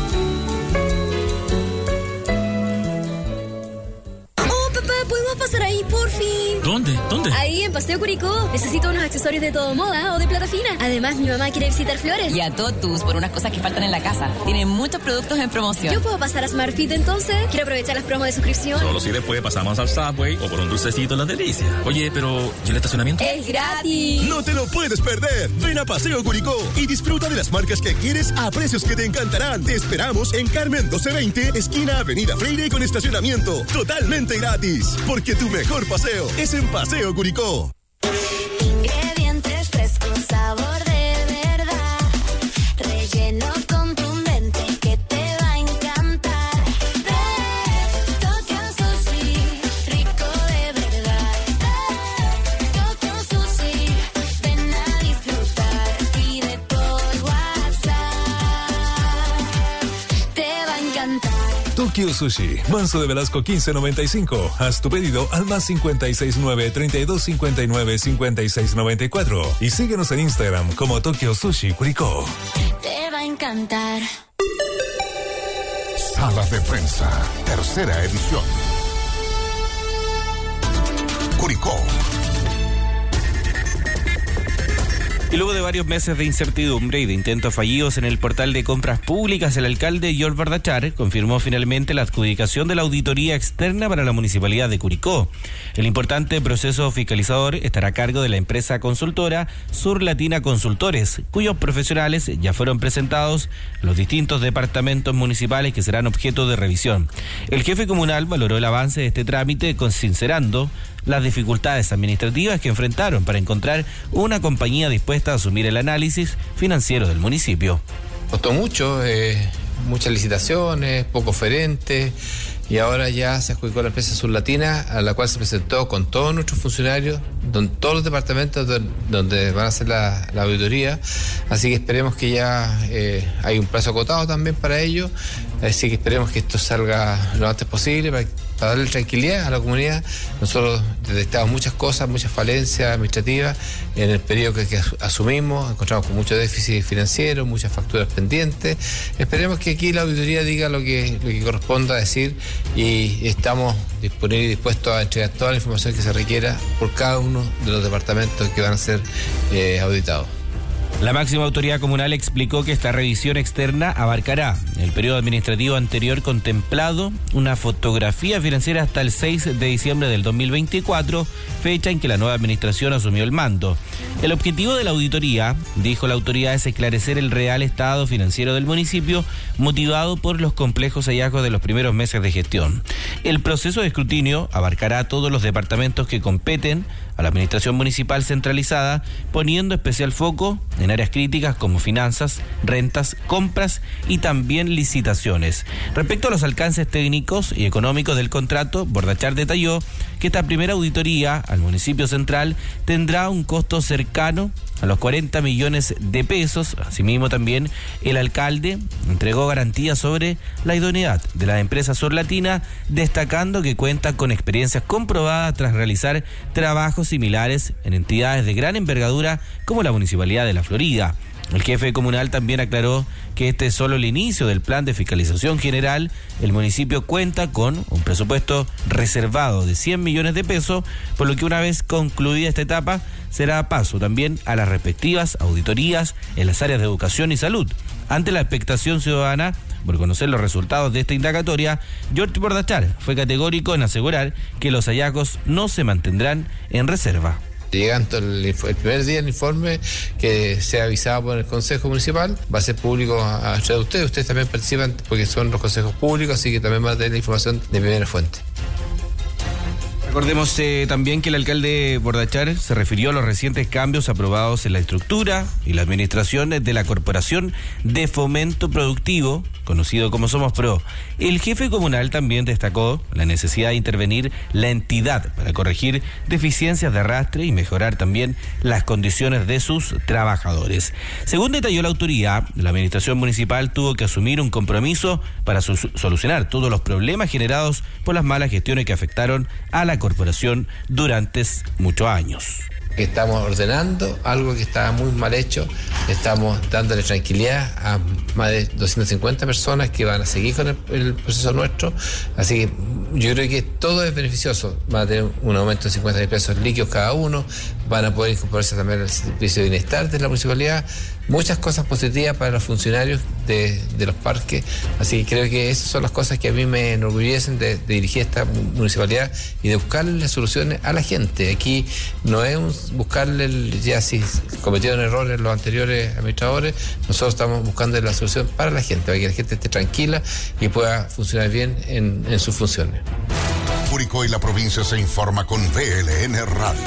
Pasar ahí, por fin. ¿Dónde? Ahí, en Paseo Curicó. Necesito unos accesorios de todo moda o de plata fina. Además, mi mamá quiere visitar Flores. Y a Totus por unas cosas que faltan en la casa. Tienen muchos productos en promoción. ¿Yo puedo pasar a SmartFit entonces? Quiero aprovechar las promos de suscripción. Solo si después pasamos al Subway o por un dulcecito en Las Delicias. Oye, pero ¿y el estacionamiento? ¡Es gratis! No te lo puedes perder. Ven a Paseo Curicó y disfruta de las marcas que quieres a precios que te encantarán. Te esperamos en Carmen 1220, esquina Avenida Freire con estacionamiento totalmente gratis. Porque tu mejor paseo es en Paseo Curicó. Ingredientes frescos, sabor de verdad, relleno contundente que te va a encantar. Tokyo Sushi, rico de verdad. Tokyo Sushi, ven a disfrutar. Pide por WhatsApp, te va a encantar. Tokyo Sushi, Manso de Velasco 1595. Haz tu pedido al más 569-3259-5694 y síguenos en Instagram como Tokyo Sushi Curicó. Te va a encantar. Sala de Prensa, tercera edición. Curicó. Y luego de varios meses de incertidumbre y de intentos fallidos en el portal de compras públicas, el alcalde George Bardachar confirmó finalmente la adjudicación de la auditoría externa para la Municipalidad de Curicó. El importante proceso fiscalizador estará a cargo de la empresa consultora Sur Latina Consultores, cuyos profesionales ya fueron presentados a los distintos departamentos municipales que serán objeto de revisión. El jefe comunal valoró el avance de este trámite, considerando las dificultades administrativas que enfrentaron para encontrar una compañía dispuesta a asumir el análisis financiero del municipio. Costó mucho, muchas licitaciones, poco oferentes, y ahora ya se adjudicó la empresa Sur Latina, a la cual se presentó con todos nuestros funcionarios, todos los departamentos donde van a hacer la auditoría, así que esperemos que ya hay un plazo acotado también para ello, así que esperemos que esto salga lo antes posible para darle tranquilidad a la comunidad. Nosotros detectamos muchas cosas, muchas falencias administrativas en el periodo que asumimos, encontramos con mucho déficit financiero, muchas facturas pendientes. Esperemos que aquí la auditoría diga lo que corresponda decir y estamos disponibles y dispuestos a entregar toda la información que se requiera por cada uno de los departamentos que van a ser auditados. La máxima autoridad comunal explicó que esta revisión externa abarcará el periodo administrativo anterior contemplado, una fotografía financiera hasta el 6 de diciembre del 2024, fecha en que la nueva administración asumió el mando. El objetivo de la auditoría, dijo la autoridad, es esclarecer el real estado financiero del municipio, motivado por los complejos hallazgos de los primeros meses de gestión. El proceso de escrutinio abarcará a todos los departamentos que competen a la administración municipal centralizada, poniendo especial foco en áreas críticas como finanzas, rentas, compras y también licitaciones. Respecto a los alcances técnicos y económicos del contrato, Bardachar detalló que esta primera auditoría al municipio central tendrá un costo cercano a los 40 millones de pesos. Asimismo, también el alcalde entregó garantías sobre la idoneidad de la empresa Sur Latina, destacando que cuenta con experiencias comprobadas tras realizar trabajos similares en entidades de gran envergadura como la Municipalidad de La Florida. El jefe comunal también aclaró que este es solo el inicio del plan de fiscalización general. El municipio cuenta con un presupuesto reservado de 100 millones de pesos, por lo que una vez concluida esta etapa será paso también a las respectivas auditorías en las áreas de educación y salud. Ante la expectación ciudadana por conocer los resultados de esta indagatoria, Jorge Bordachar fue categórico en asegurar que los hallazgos no se mantendrán en reserva. Llegando el primer día el informe que sea avisado por el Consejo Municipal, va a ser público a través de ustedes. Ustedes también participan porque son los consejos públicos, así que también van a tener la información de primera fuente. Recordemos también que el alcalde Bordachar se refirió a los recientes cambios aprobados en la estructura y la administración de la Corporación de Fomento Productivo, conocido como Somos Pro. El jefe comunal también destacó la necesidad de intervenir la entidad para corregir deficiencias de arrastre y mejorar también las condiciones de sus trabajadores. Según detalló la autoridad, la administración municipal tuvo que asumir un compromiso para solucionar todos los problemas generados por las malas gestiones que afectaron a la corporación durante muchos años. Estamos ordenando algo que estaba muy mal hecho, estamos dándole tranquilidad a más de 250 personas que van a seguir con el proceso nuestro, así que yo creo que todo es beneficioso. Van a tener un aumento de 50 pesos líquidos cada uno, van a poder incorporarse también al servicio de bienestar de la municipalidad, muchas cosas positivas para los funcionarios de los parques, así que creo que esas son las cosas que a mí me enorgullecen de dirigir esta municipalidad y de buscarle soluciones a la gente. Aquí no es buscarle, ya si cometieron errores los anteriores administradores, nosotros estamos buscando la solución para la gente, para que la gente esté tranquila y pueda funcionar bien en sus funciones. Curicó y la provincia se informa con VLN Radio.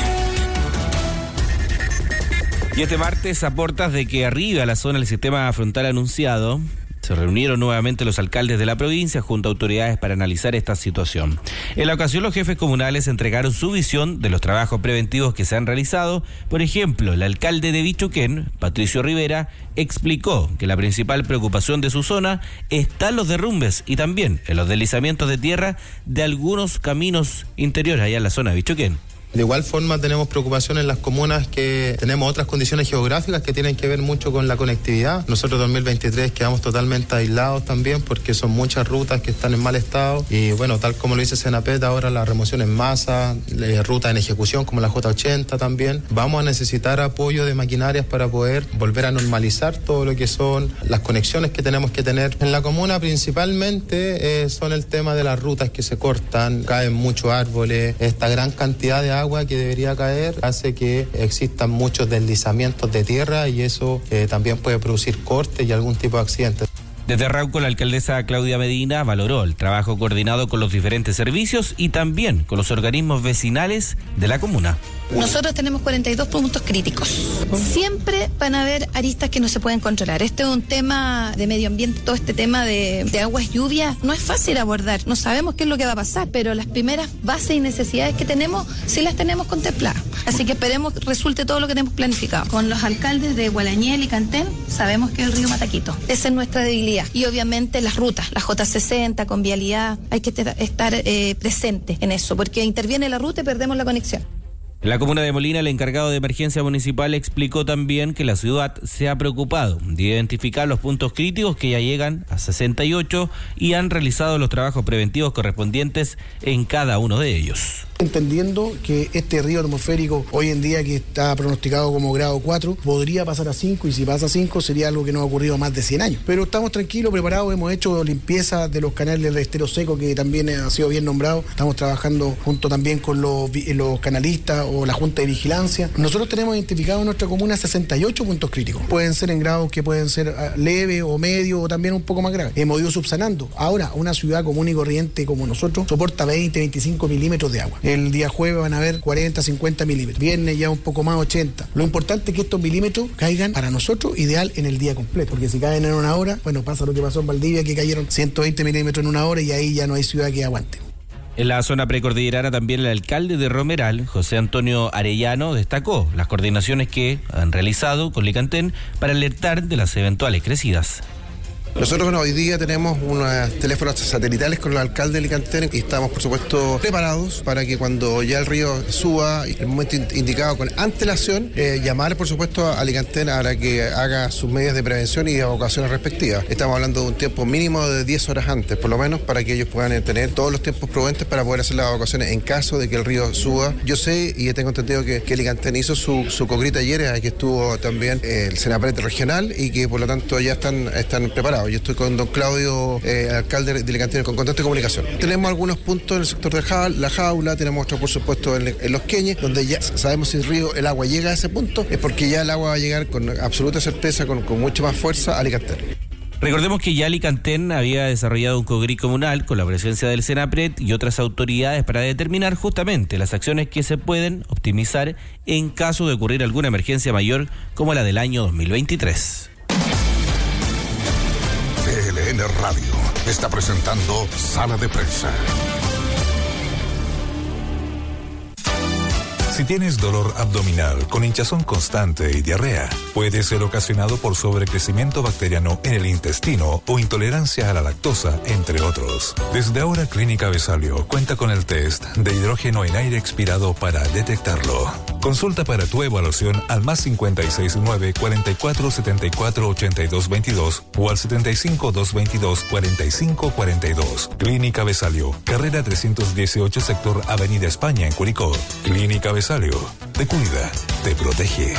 Y este martes, a portas de que arriba la zona del sistema frontal anunciado, se reunieron nuevamente los alcaldes de la provincia junto a autoridades para analizar esta situación. En la ocasión, los jefes comunales entregaron su visión de los trabajos preventivos que se han realizado. Por ejemplo, el alcalde de Bichuquén, Patricio Rivera, explicó que la principal preocupación de su zona está en los derrumbes y también en los deslizamientos de tierra de algunos caminos interiores allá en la zona de Bichuquén. De igual forma tenemos preocupación en las comunas que tenemos otras condiciones geográficas que tienen que ver mucho con la conectividad. Nosotros en 2023 quedamos totalmente aislados también porque son muchas rutas que están en mal estado y bueno, tal como lo dice Senapet, ahora la remoción en masa, rutas en ejecución como la J80 también. Vamos a necesitar apoyo de maquinarias para poder volver a normalizar todo lo que son las conexiones que tenemos que tener. En la comuna principalmente son el tema de las rutas que se cortan, caen muchos árboles, esta gran cantidad de agua que debería caer hace que existan muchos deslizamientos de tierra y eso también puede producir cortes y algún tipo de accidente. Desde Arauco, la alcaldesa Claudia Medina valoró el trabajo coordinado con los diferentes servicios y también con los organismos vecinales de la comuna. Nosotros tenemos 42 puntos críticos. Siempre van a haber aristas que no se pueden controlar. Este es un tema de medio ambiente, todo este tema de aguas, lluvias, no es fácil abordar. No sabemos qué es lo que va a pasar, pero las primeras bases y necesidades que tenemos, sí las tenemos contempladas. Así que esperemos que resulte todo lo que tenemos planificado. Con los alcaldes de Gualañel y Cantén, sabemos que es el río Mataquito. Esa es nuestra debilidad. Y obviamente las rutas, la J60 con vialidad, hay que estar presente en eso, porque interviene la ruta y perdemos la conexión. En la comuna de Molina, el encargado de emergencia municipal explicó también que la ciudad se ha preocupado de identificar los puntos críticos que ya llegan a 68 y han realizado los trabajos preventivos correspondientes en cada uno de ellos. Entendiendo que este río atmosférico hoy en día que está pronosticado como grado 4 podría pasar a 5 y si pasa a 5 sería algo que no ha ocurrido más de 100 años. Pero estamos tranquilos, preparados, hemos hecho limpieza de los canales del estero seco que también ha sido bien nombrado. Estamos trabajando junto también con los canalistas o la Junta de Vigilancia. Nosotros tenemos identificado en nuestra comuna 68 puntos críticos. Pueden ser en grados que pueden ser leve o medio o también un poco más grave. Hemos ido subsanando. Ahora, una ciudad común y corriente como nosotros soporta 20, 25 milímetros de agua. El día jueves van a haber 40, 50 milímetros. Viernes ya un poco más, 80. Lo importante es que estos milímetros caigan para nosotros, ideal en el día completo. Porque si caen en una hora, bueno, pasa lo que pasó en Valdivia, que cayeron 120 milímetros en una hora y ahí ya no hay ciudad que aguante. En la zona precordillerana también el alcalde de Romeral, José Antonio Arellano, destacó las coordinaciones que han realizado con Licantén para alertar de las eventuales crecidas. Nosotros hoy día tenemos unos teléfonos satelitales con los alcaldes de Licanten y estamos, por supuesto, preparados para que cuando ya el río suba, en el momento indicado con antelación, llamar, por supuesto, a Licanten para que haga sus medidas de prevención y de evacuaciones respectivas. Estamos hablando de un tiempo mínimo de 10 horas antes, por lo menos, para que ellos puedan tener todos los tiempos prudentes para poder hacer las evacuaciones en caso de que el río suba. Yo sé y tengo entendido que Licanten hizo su cocrita ayer, aquí estuvo también el Senapred regional y que por lo tanto ya están preparados. Yo estoy con don Claudio, alcalde de Licanten, con constante comunicación. Tenemos algunos puntos en el sector de La Jaula, tenemos otros por supuesto en Los Queñes, donde ya sabemos si el agua llega a ese punto, es porque ya el agua va a llegar con absoluta certeza, con mucha más fuerza a Licanten. Recordemos que ya Licanten había desarrollado un COGRI comunal con la presencia del Senapred y otras autoridades para determinar justamente las acciones que se pueden optimizar en caso de ocurrir alguna emergencia mayor como la del año 2023. TLN Radio está presentando Sala de Prensa. Si tienes dolor abdominal con hinchazón constante y diarrea, puede ser ocasionado por sobrecrecimiento bacteriano en el intestino o intolerancia a la lactosa, entre otros. Desde ahora, Clínica Besalio cuenta con el test de hidrógeno en aire expirado para detectarlo. Consulta para tu evaluación al +56 9 44 74 82 22 o al 75 222 45 42. Clínica Besalio, carrera 318, sector Avenida España, en Curicó. Clínica Besalio, te cuida, te protege.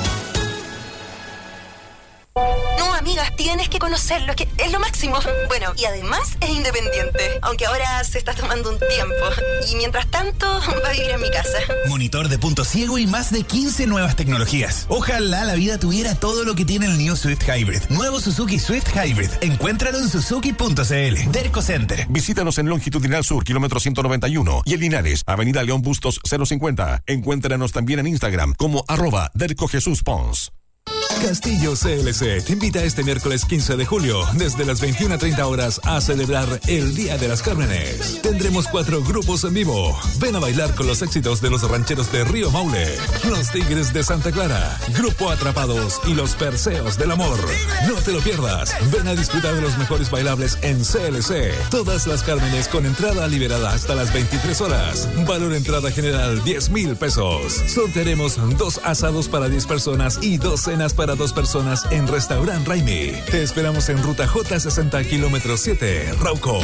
No, amigas, tienes que conocerlo, es que es lo máximo. Bueno, y además es independiente, aunque ahora se está tomando un tiempo. Y mientras tanto, va a vivir en mi casa. Monitor de punto ciego y más de 15 nuevas tecnologías. Ojalá la vida tuviera todo lo que tiene el New Swift Hybrid. Nuevo Suzuki Swift Hybrid. Encuéntralo en suzuki.cl. Derco Center. Visítanos en Longitudinal Sur, kilómetro 191. Y en Linares, Avenida León Bustos 050. Encuéntranos también en Instagram como @DercoJesusPons. Castillo CLC te invita este miércoles 15 de julio desde las 21:30 horas a celebrar el Día de las Cármenes. Tendremos 4 grupos en vivo. Ven a bailar con los éxitos de los rancheros de Río Maule, los Tigres de Santa Clara, Grupo Atrapados y los Perseos del Amor. No te lo pierdas. Ven a disfrutar de los mejores bailables en CLC. Todas las Cármenes con entrada liberada hasta las 23 horas. Valor entrada general 10,000 pesos. Sortearemos 2 asados para 10 personas y 2 cenas para 2 personas en Restaurant Raimi. Te esperamos en ruta J60, kilómetro 7, Rauco.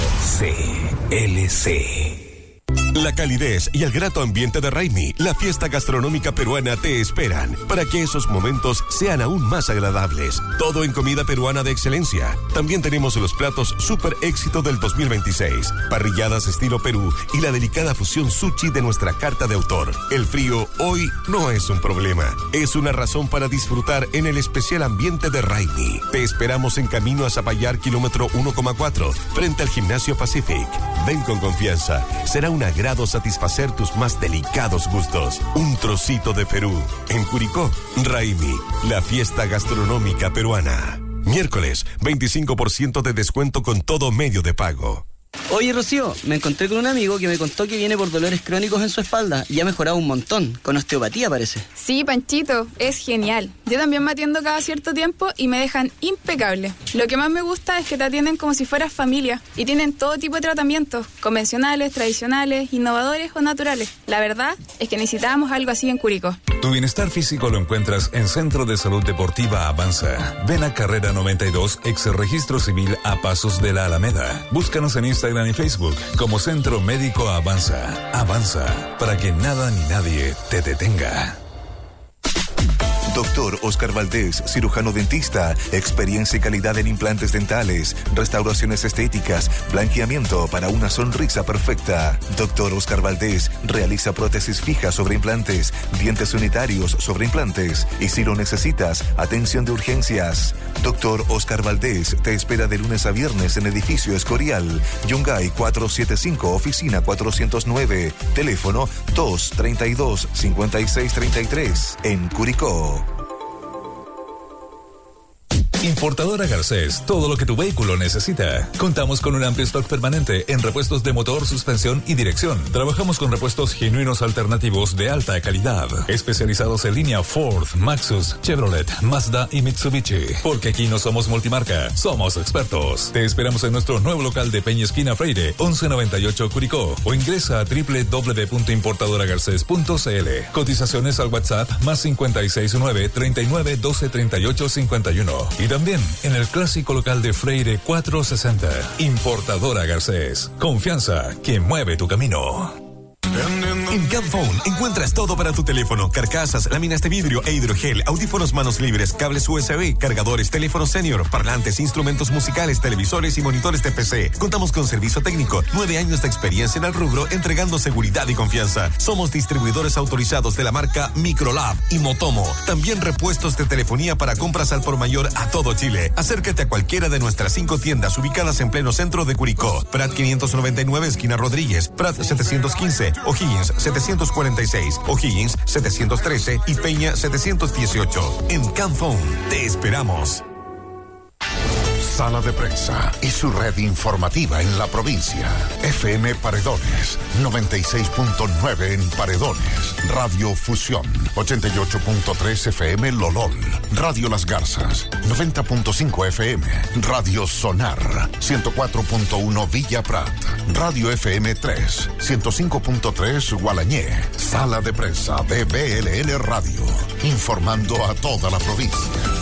CLC. La calidez y el grato ambiente de Raimi, la fiesta gastronómica peruana, te esperan para que esos momentos sean aún más agradables. Todo en comida peruana de excelencia. También tenemos los platos super éxito del 2026, parrilladas estilo Perú y la delicada fusión sushi de nuestra carta de autor. El frío hoy no es un problema, es una razón para disfrutar en el especial ambiente de Raimi. Te esperamos en camino a Zapallar, kilómetro 1,4, frente al Gimnasio Pacific. Ven con confianza, será un agrado satisfacer tus más delicados gustos. Un trocito de Perú. En Curicó, Raimi, la fiesta gastronómica peruana. Miércoles, 25% de descuento con todo medio de pago. Oye, Rocío, me encontré con un amigo que me contó que viene por dolores crónicos en su espalda y ha mejorado un montón, con osteopatía parece. Sí, Panchito, es genial. Yo también me atiendo cada cierto tiempo y me dejan impecable. Lo que más me gusta es que te atienden como si fueras familia y tienen todo tipo de tratamientos, convencionales, tradicionales, innovadores o naturales. La verdad es que necesitábamos algo así en Curicó. Tu bienestar físico lo encuentras en Centro de Salud Deportiva Avanza. Ven a Carrera 92, ex Registro Civil, a pasos de la Alameda. Búscanos en Instagram y Facebook como Centro Médico Avanza. Avanza, para que nada ni nadie te detenga. Doctor Oscar Valdés, cirujano dentista, experiencia y calidad en implantes dentales, restauraciones estéticas, blanqueamiento para una sonrisa perfecta. Doctor Oscar Valdés realiza prótesis fijas sobre implantes, dientes unitarios sobre implantes y si lo necesitas, atención de urgencias. Doctor Oscar Valdés te espera de lunes a viernes en edificio Escorial, Yungay 475, oficina 409, teléfono 232-5633, en Curicó. Importadora Garcés, todo lo que tu vehículo necesita. Contamos con un amplio stock permanente en repuestos de motor, suspensión y dirección. Trabajamos con repuestos genuinos alternativos de alta calidad, especializados en línea Ford, Maxus, Chevrolet, Mazda y Mitsubishi. Porque aquí no somos multimarca, somos expertos. Te esperamos en nuestro nuevo local de Peña Esquina Freire, 1198 Curicó, o ingresa a www.importadoragarces.cl. Cotizaciones al WhatsApp más 569 39 12 38 51. Y también en el clásico local de Freire 460. Importadora Garcés. Confianza que mueve tu camino. En Camphone encuentras todo para tu teléfono: carcasas, láminas de vidrio e hidrogel, audífonos manos libres, cables USB, cargadores, teléfonos senior, parlantes, instrumentos musicales, televisores y monitores de PC. Contamos con servicio técnico, 9 años de experiencia en el rubro, entregando seguridad y confianza. Somos distribuidores autorizados de la marca Microlab y Motomo. También repuestos de telefonía para compras al por mayor a todo Chile. Acércate a cualquiera de nuestras 5 tiendas ubicadas en pleno centro de Curicó: Prat 599, esquina Rodríguez; Prat 715, O'Higgins 746, O'Higgins 713 y Peña 718. En Camphone te esperamos. Sala de Prensa y su red informativa en la provincia. FM Paredones, 96.9 en Paredones. Radio Fusión, 88.3 FM Lolol. Radio Las Garzas, 90.5 FM. Radio Sonar, 104.1 Villa Prat. Radio FM 3, 105.3 Gualañé. Sala de Prensa de BLN Radio, informando a toda la provincia.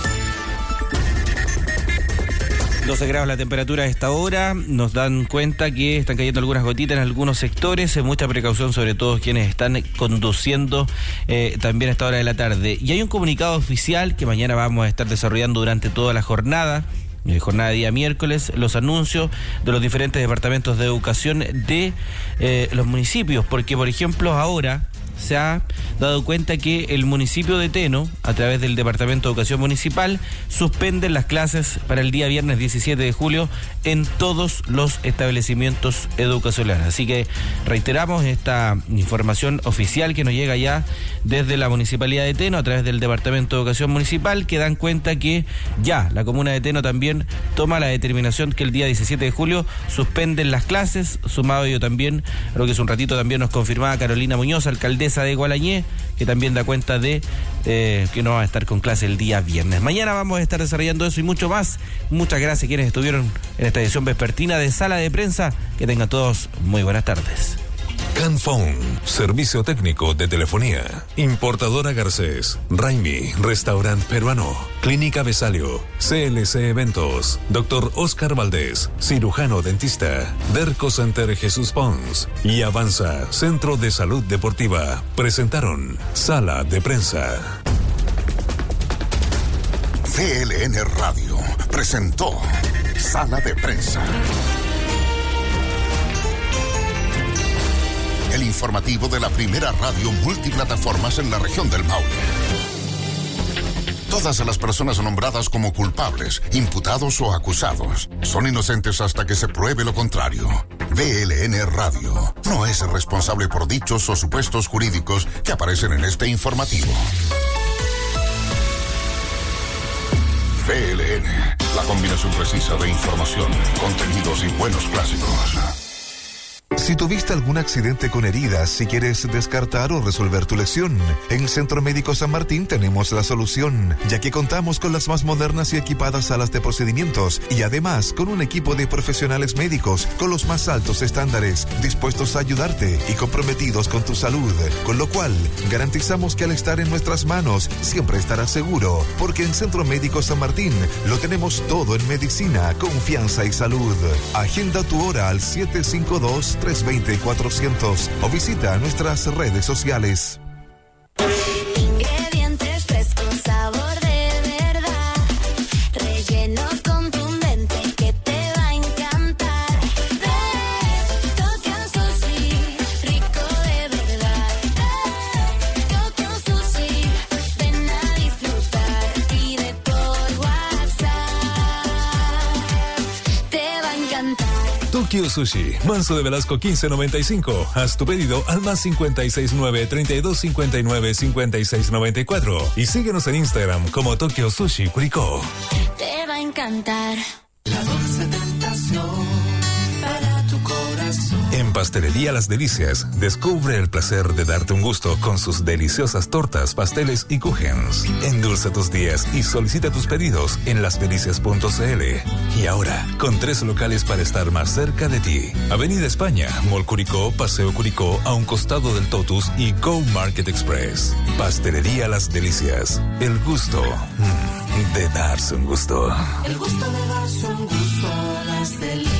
12 grados la temperatura a esta hora. Nos dan cuenta que están cayendo algunas gotitas en algunos sectores. Mucha precaución, sobre todo quienes están conduciendo también a esta hora de la tarde. Y hay un comunicado oficial que mañana vamos a estar desarrollando durante toda la jornada. Jornada de día miércoles, los anuncios de los diferentes departamentos de educación de los municipios. Porque, por ejemplo, ahora se ha dado cuenta que el municipio de Teno, a través del Departamento de Educación Municipal, suspenden las clases para el día viernes 17 de julio en todos los establecimientos educacionales. Así que reiteramos esta información oficial que nos llega ya desde la Municipalidad de Teno, a través del Departamento de Educación Municipal, que dan cuenta que ya la comuna de Teno también toma la determinación que el día 17 de julio suspenden las clases, sumado ello también, lo que hace un ratito también nos confirmaba Carolina Muñoz, alcaldesa de Gualañé, que también da cuenta de que no va a estar con clase el día viernes. Mañana vamos a estar desarrollando eso y mucho más. Muchas gracias a quienes estuvieron en esta edición vespertina de Sala de Prensa. Que tengan todos muy buenas tardes. Camphone, servicio técnico de telefonía. Importadora Garcés, Raimi, restaurante peruano. Clínica Besalio, CLC Eventos. Dr. Oscar Valdés, cirujano dentista. Derco Center Jesús Pons y Avanza, Centro de Salud Deportiva. Presentaron Sala de Prensa. BLN Radio presentó Sala de Prensa. El informativo de la primera radio multiplataformas en la región del Maule. Todas las personas nombradas como culpables, imputados o acusados son inocentes hasta que se pruebe lo contrario. BLN Radio no es responsable por dichos o supuestos jurídicos que aparecen en este informativo. BLN, la combinación precisa de información, contenidos y buenos clásicos. Si tuviste algún accidente con heridas, si quieres descartar o resolver tu lesión, en Centro Médico San Martín tenemos la solución, ya que contamos con las más modernas y equipadas salas de procedimientos y además con un equipo de profesionales médicos con los más altos estándares, dispuestos a ayudarte y comprometidos con tu salud, con lo cual garantizamos que al estar en nuestras manos siempre estarás seguro, porque en Centro Médico San Martín lo tenemos todo en medicina, confianza y salud. Agenda tu hora al 752-320-400 o visita nuestras redes sociales. Ingredientes frescos, sabor de verdad. Relleno contundente que te va a encantar. Tokyo Sushi, rico de verdad. Tokyo Sushi, ven a disfrutar. Pide por WhatsApp, te va a encantar. Tokyo Sushi, Manso de Velasco 1595. Haz tu pedido al más 569-3259-5694 y síguenos en Instagram como Tokyo Sushi Curicó. Te va a encantar. La dulce tentación para tu corazón. En Pastelería Las Delicias, descubre el placer de darte un gusto con sus deliciosas tortas, pasteles y kuchens. Endulza tus días y solicita tus pedidos en lasdelicias.cl. Y ahora, con 3 locales para estar más cerca de ti. Avenida España, Mall Curicó, Paseo Curicó, a un costado del Totus y Go Market Express. Pastelería Las Delicias. El gusto de darse un gusto. El gusto de darse un gusto a Las Delicias.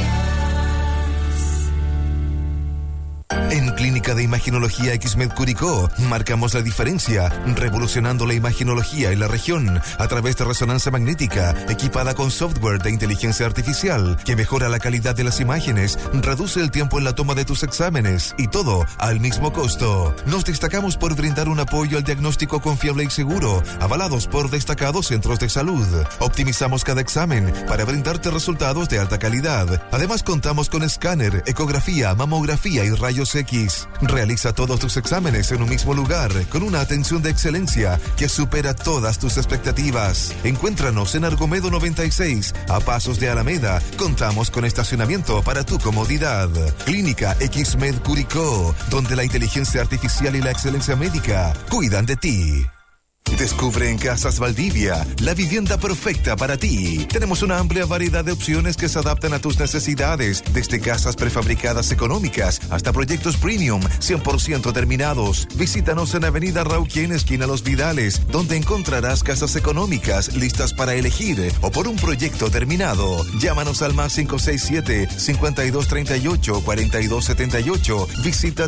En Clínica de Imaginología XMED Curicó marcamos la diferencia, revolucionando la imaginología en la región a través de resonancia magnética equipada con software de inteligencia artificial que mejora la calidad de las imágenes, reduce el tiempo en la toma de tus exámenes y todo al mismo costo. Nos destacamos por brindar un apoyo al diagnóstico confiable y seguro, avalados por destacados centros de salud. Optimizamos cada examen para brindarte resultados de alta calidad. Además contamos con escáner, ecografía, mamografía y rayos X. Realiza todos tus exámenes en un mismo lugar con una atención de excelencia que supera todas tus expectativas. Encuéntranos en Argomedo 96, a pasos de Alameda. Contamos con estacionamiento para tu comodidad. Clínica XMED Curicó, donde la inteligencia artificial y la excelencia médica cuidan de ti. Descubre en Casas Valdivia la vivienda perfecta para ti. Tenemos una amplia variedad de opciones que se adaptan a tus necesidades, desde casas prefabricadas económicas hasta proyectos premium 100% terminados. Visítanos en Avenida Rauquien, esquina Los Vidales, donde encontrarás casas económicas listas para elegir o por un proyecto terminado. Llámanos al más 567-5238-4278. Visita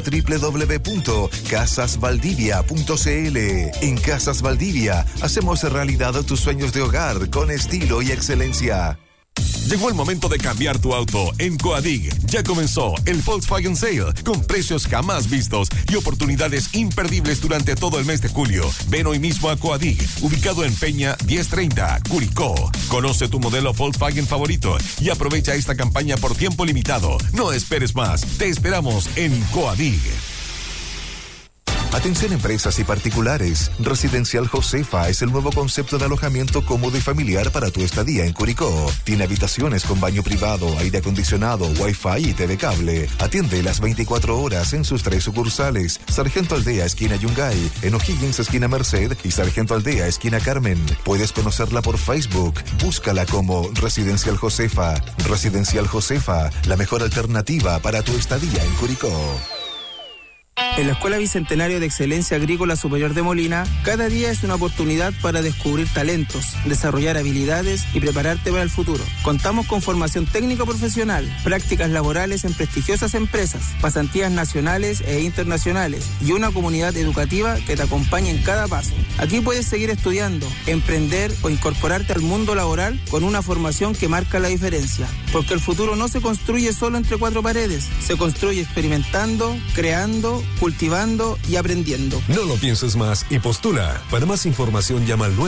www.casasvaldivia.cl. En Casas Valdivia, hacemos realidad tus sueños de hogar con estilo y excelencia. Llegó el momento de cambiar tu auto en Coadig. Ya comenzó el Volkswagen Sale con precios jamás vistos y oportunidades imperdibles durante todo el mes de julio. Ven hoy mismo a Coadig, ubicado en Peña 1030, Curicó. Conoce tu modelo Volkswagen favorito y aprovecha esta campaña por tiempo limitado. No esperes más. Te esperamos en Coadig. Atención empresas y particulares. Residencial Josefa es el nuevo concepto de alojamiento cómodo y familiar para tu estadía en Curicó. Tiene habitaciones con baño privado, aire acondicionado, wifi y TV cable. Atiende las 24 horas en sus 3 sucursales: Sargento Aldea, esquina Yungay, en O'Higgins, esquina Merced, y Sargento Aldea, esquina Carmen. Puedes conocerla por Facebook. Búscala como Residencial Josefa. Residencial Josefa, la mejor alternativa para tu estadía en Curicó. En la Escuela Bicentenario de Excelencia Agrícola Superior de Molina, cada día es una oportunidad para descubrir talentos, desarrollar habilidades y prepararte para el futuro. Contamos con formación técnica profesional, prácticas laborales en prestigiosas empresas, pasantías nacionales e internacionales y una comunidad educativa que te acompaña en cada paso. Aquí puedes seguir estudiando, emprender o incorporarte al mundo laboral con una formación que marca la diferencia. Porque el futuro no se construye solo entre 4 paredes, se construye experimentando, creando, cultivando y aprendiendo. No lo pienses más y postula. Para más información llama al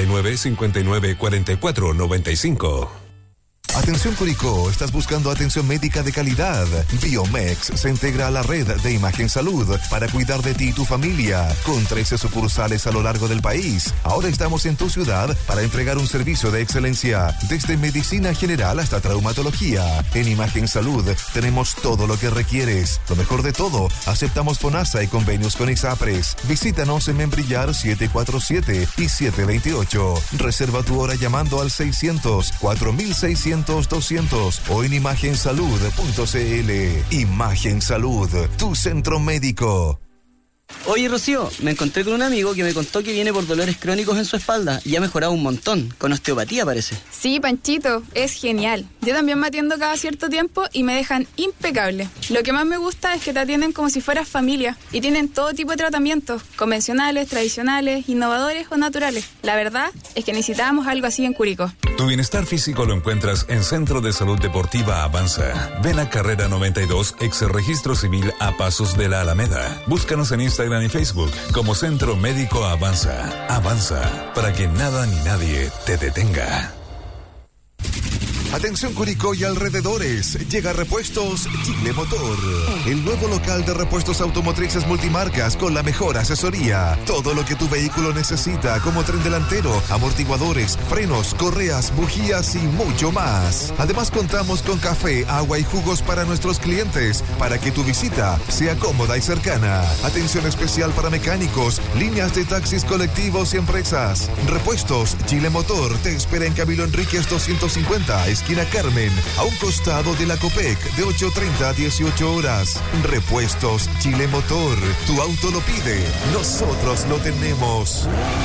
979-5944-95. Atención Curicó, ¿estás buscando atención médica de calidad? Biomex se integra a la red de Imagen Salud para cuidar de ti y tu familia, con 13 sucursales a lo largo del país. Ahora estamos en tu ciudad para entregar un servicio de excelencia, desde medicina general hasta traumatología. En Imagen Salud tenemos todo lo que requieres. Lo mejor de todo, aceptamos FONASA y convenios con ISAPRES. Visítanos en Membrillar 747 y 728. Reserva tu hora llamando al 600-4600-200 o en imagensalud.cl. Imagen Salud, tu centro médico. Oye, Rocío, me encontré con un amigo que me contó que viene por dolores crónicos en su espalda y ha mejorado un montón, con osteopatía parece. Sí, Panchito, es genial. Yo también me atiendo cada cierto tiempo y me dejan impecable. Lo que más me gusta es que te atienden como si fueras familia y tienen todo tipo de tratamientos, convencionales, tradicionales, innovadores o naturales. La verdad es que necesitábamos algo así en Curicó. Tu bienestar físico lo encuentras en Centro de Salud Deportiva Avanza. Ven a Carrera 92, ex Registro Civil, a pasos de la Alameda. Búscanos en Instagram y Facebook como Centro Médico Avanza. Avanza, para que nada ni nadie te detenga. Atención Curicó y alrededores, llega Repuestos Chile Motor, el nuevo local de repuestos automotrices multimarcas con la mejor asesoría. Todo lo que tu vehículo necesita, como tren delantero, amortiguadores, frenos, correas, bujías y mucho más. Además contamos con café, agua y jugos para nuestros clientes, para que tu visita sea cómoda y cercana. Atención especial para mecánicos, líneas de taxis colectivos y empresas. Repuestos Chile Motor te espera en Camilo Enríquez 250, esquina Carmen, a un costado de la Copec, de 8:30 a 18 horas. Repuestos Chile Motor. Tu auto lo pide, nosotros lo tenemos.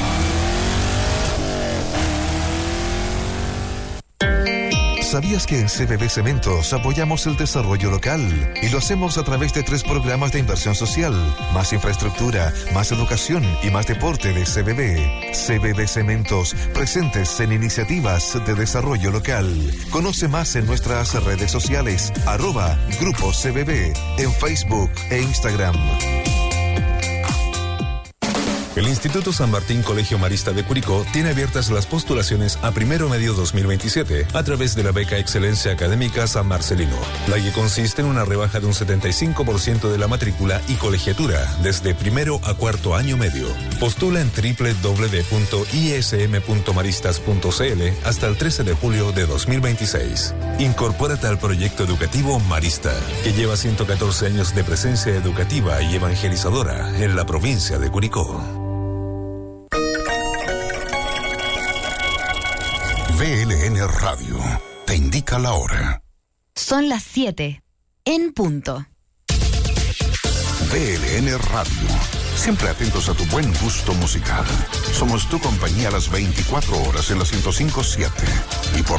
¿Sabías que en CBB Cementos apoyamos el desarrollo local? Y lo hacemos a través de 3 programas de inversión social: más infraestructura, más educación y más deporte de CBB. CBB Cementos, presentes en iniciativas de desarrollo local. Conoce más en nuestras redes sociales, @Grupo CBB, en Facebook e Instagram. El Instituto San Martín Colegio Marista de Curicó tiene abiertas las postulaciones a primero medio 2027 a través de la beca Excelencia Académica San Marcelino, la que consiste en una rebaja de un 75% de la matrícula y colegiatura desde primero a cuarto año medio. Postula en www.ism.maristas.cl hasta el 13 de julio de 2026. Incorpórate al proyecto educativo Marista, que lleva 114 años de presencia educativa y evangelizadora en la provincia de Curicó. VLN Radio te indica la hora. Son las 7, en punto. VLN Radio, siempre atentos a tu buen gusto musical. Somos tu compañía a las 24 horas en la 105.7 y por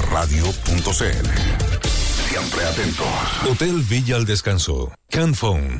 VLNradio.cl. Siempre atentos. Hotel Villa al Descanso, Canfón,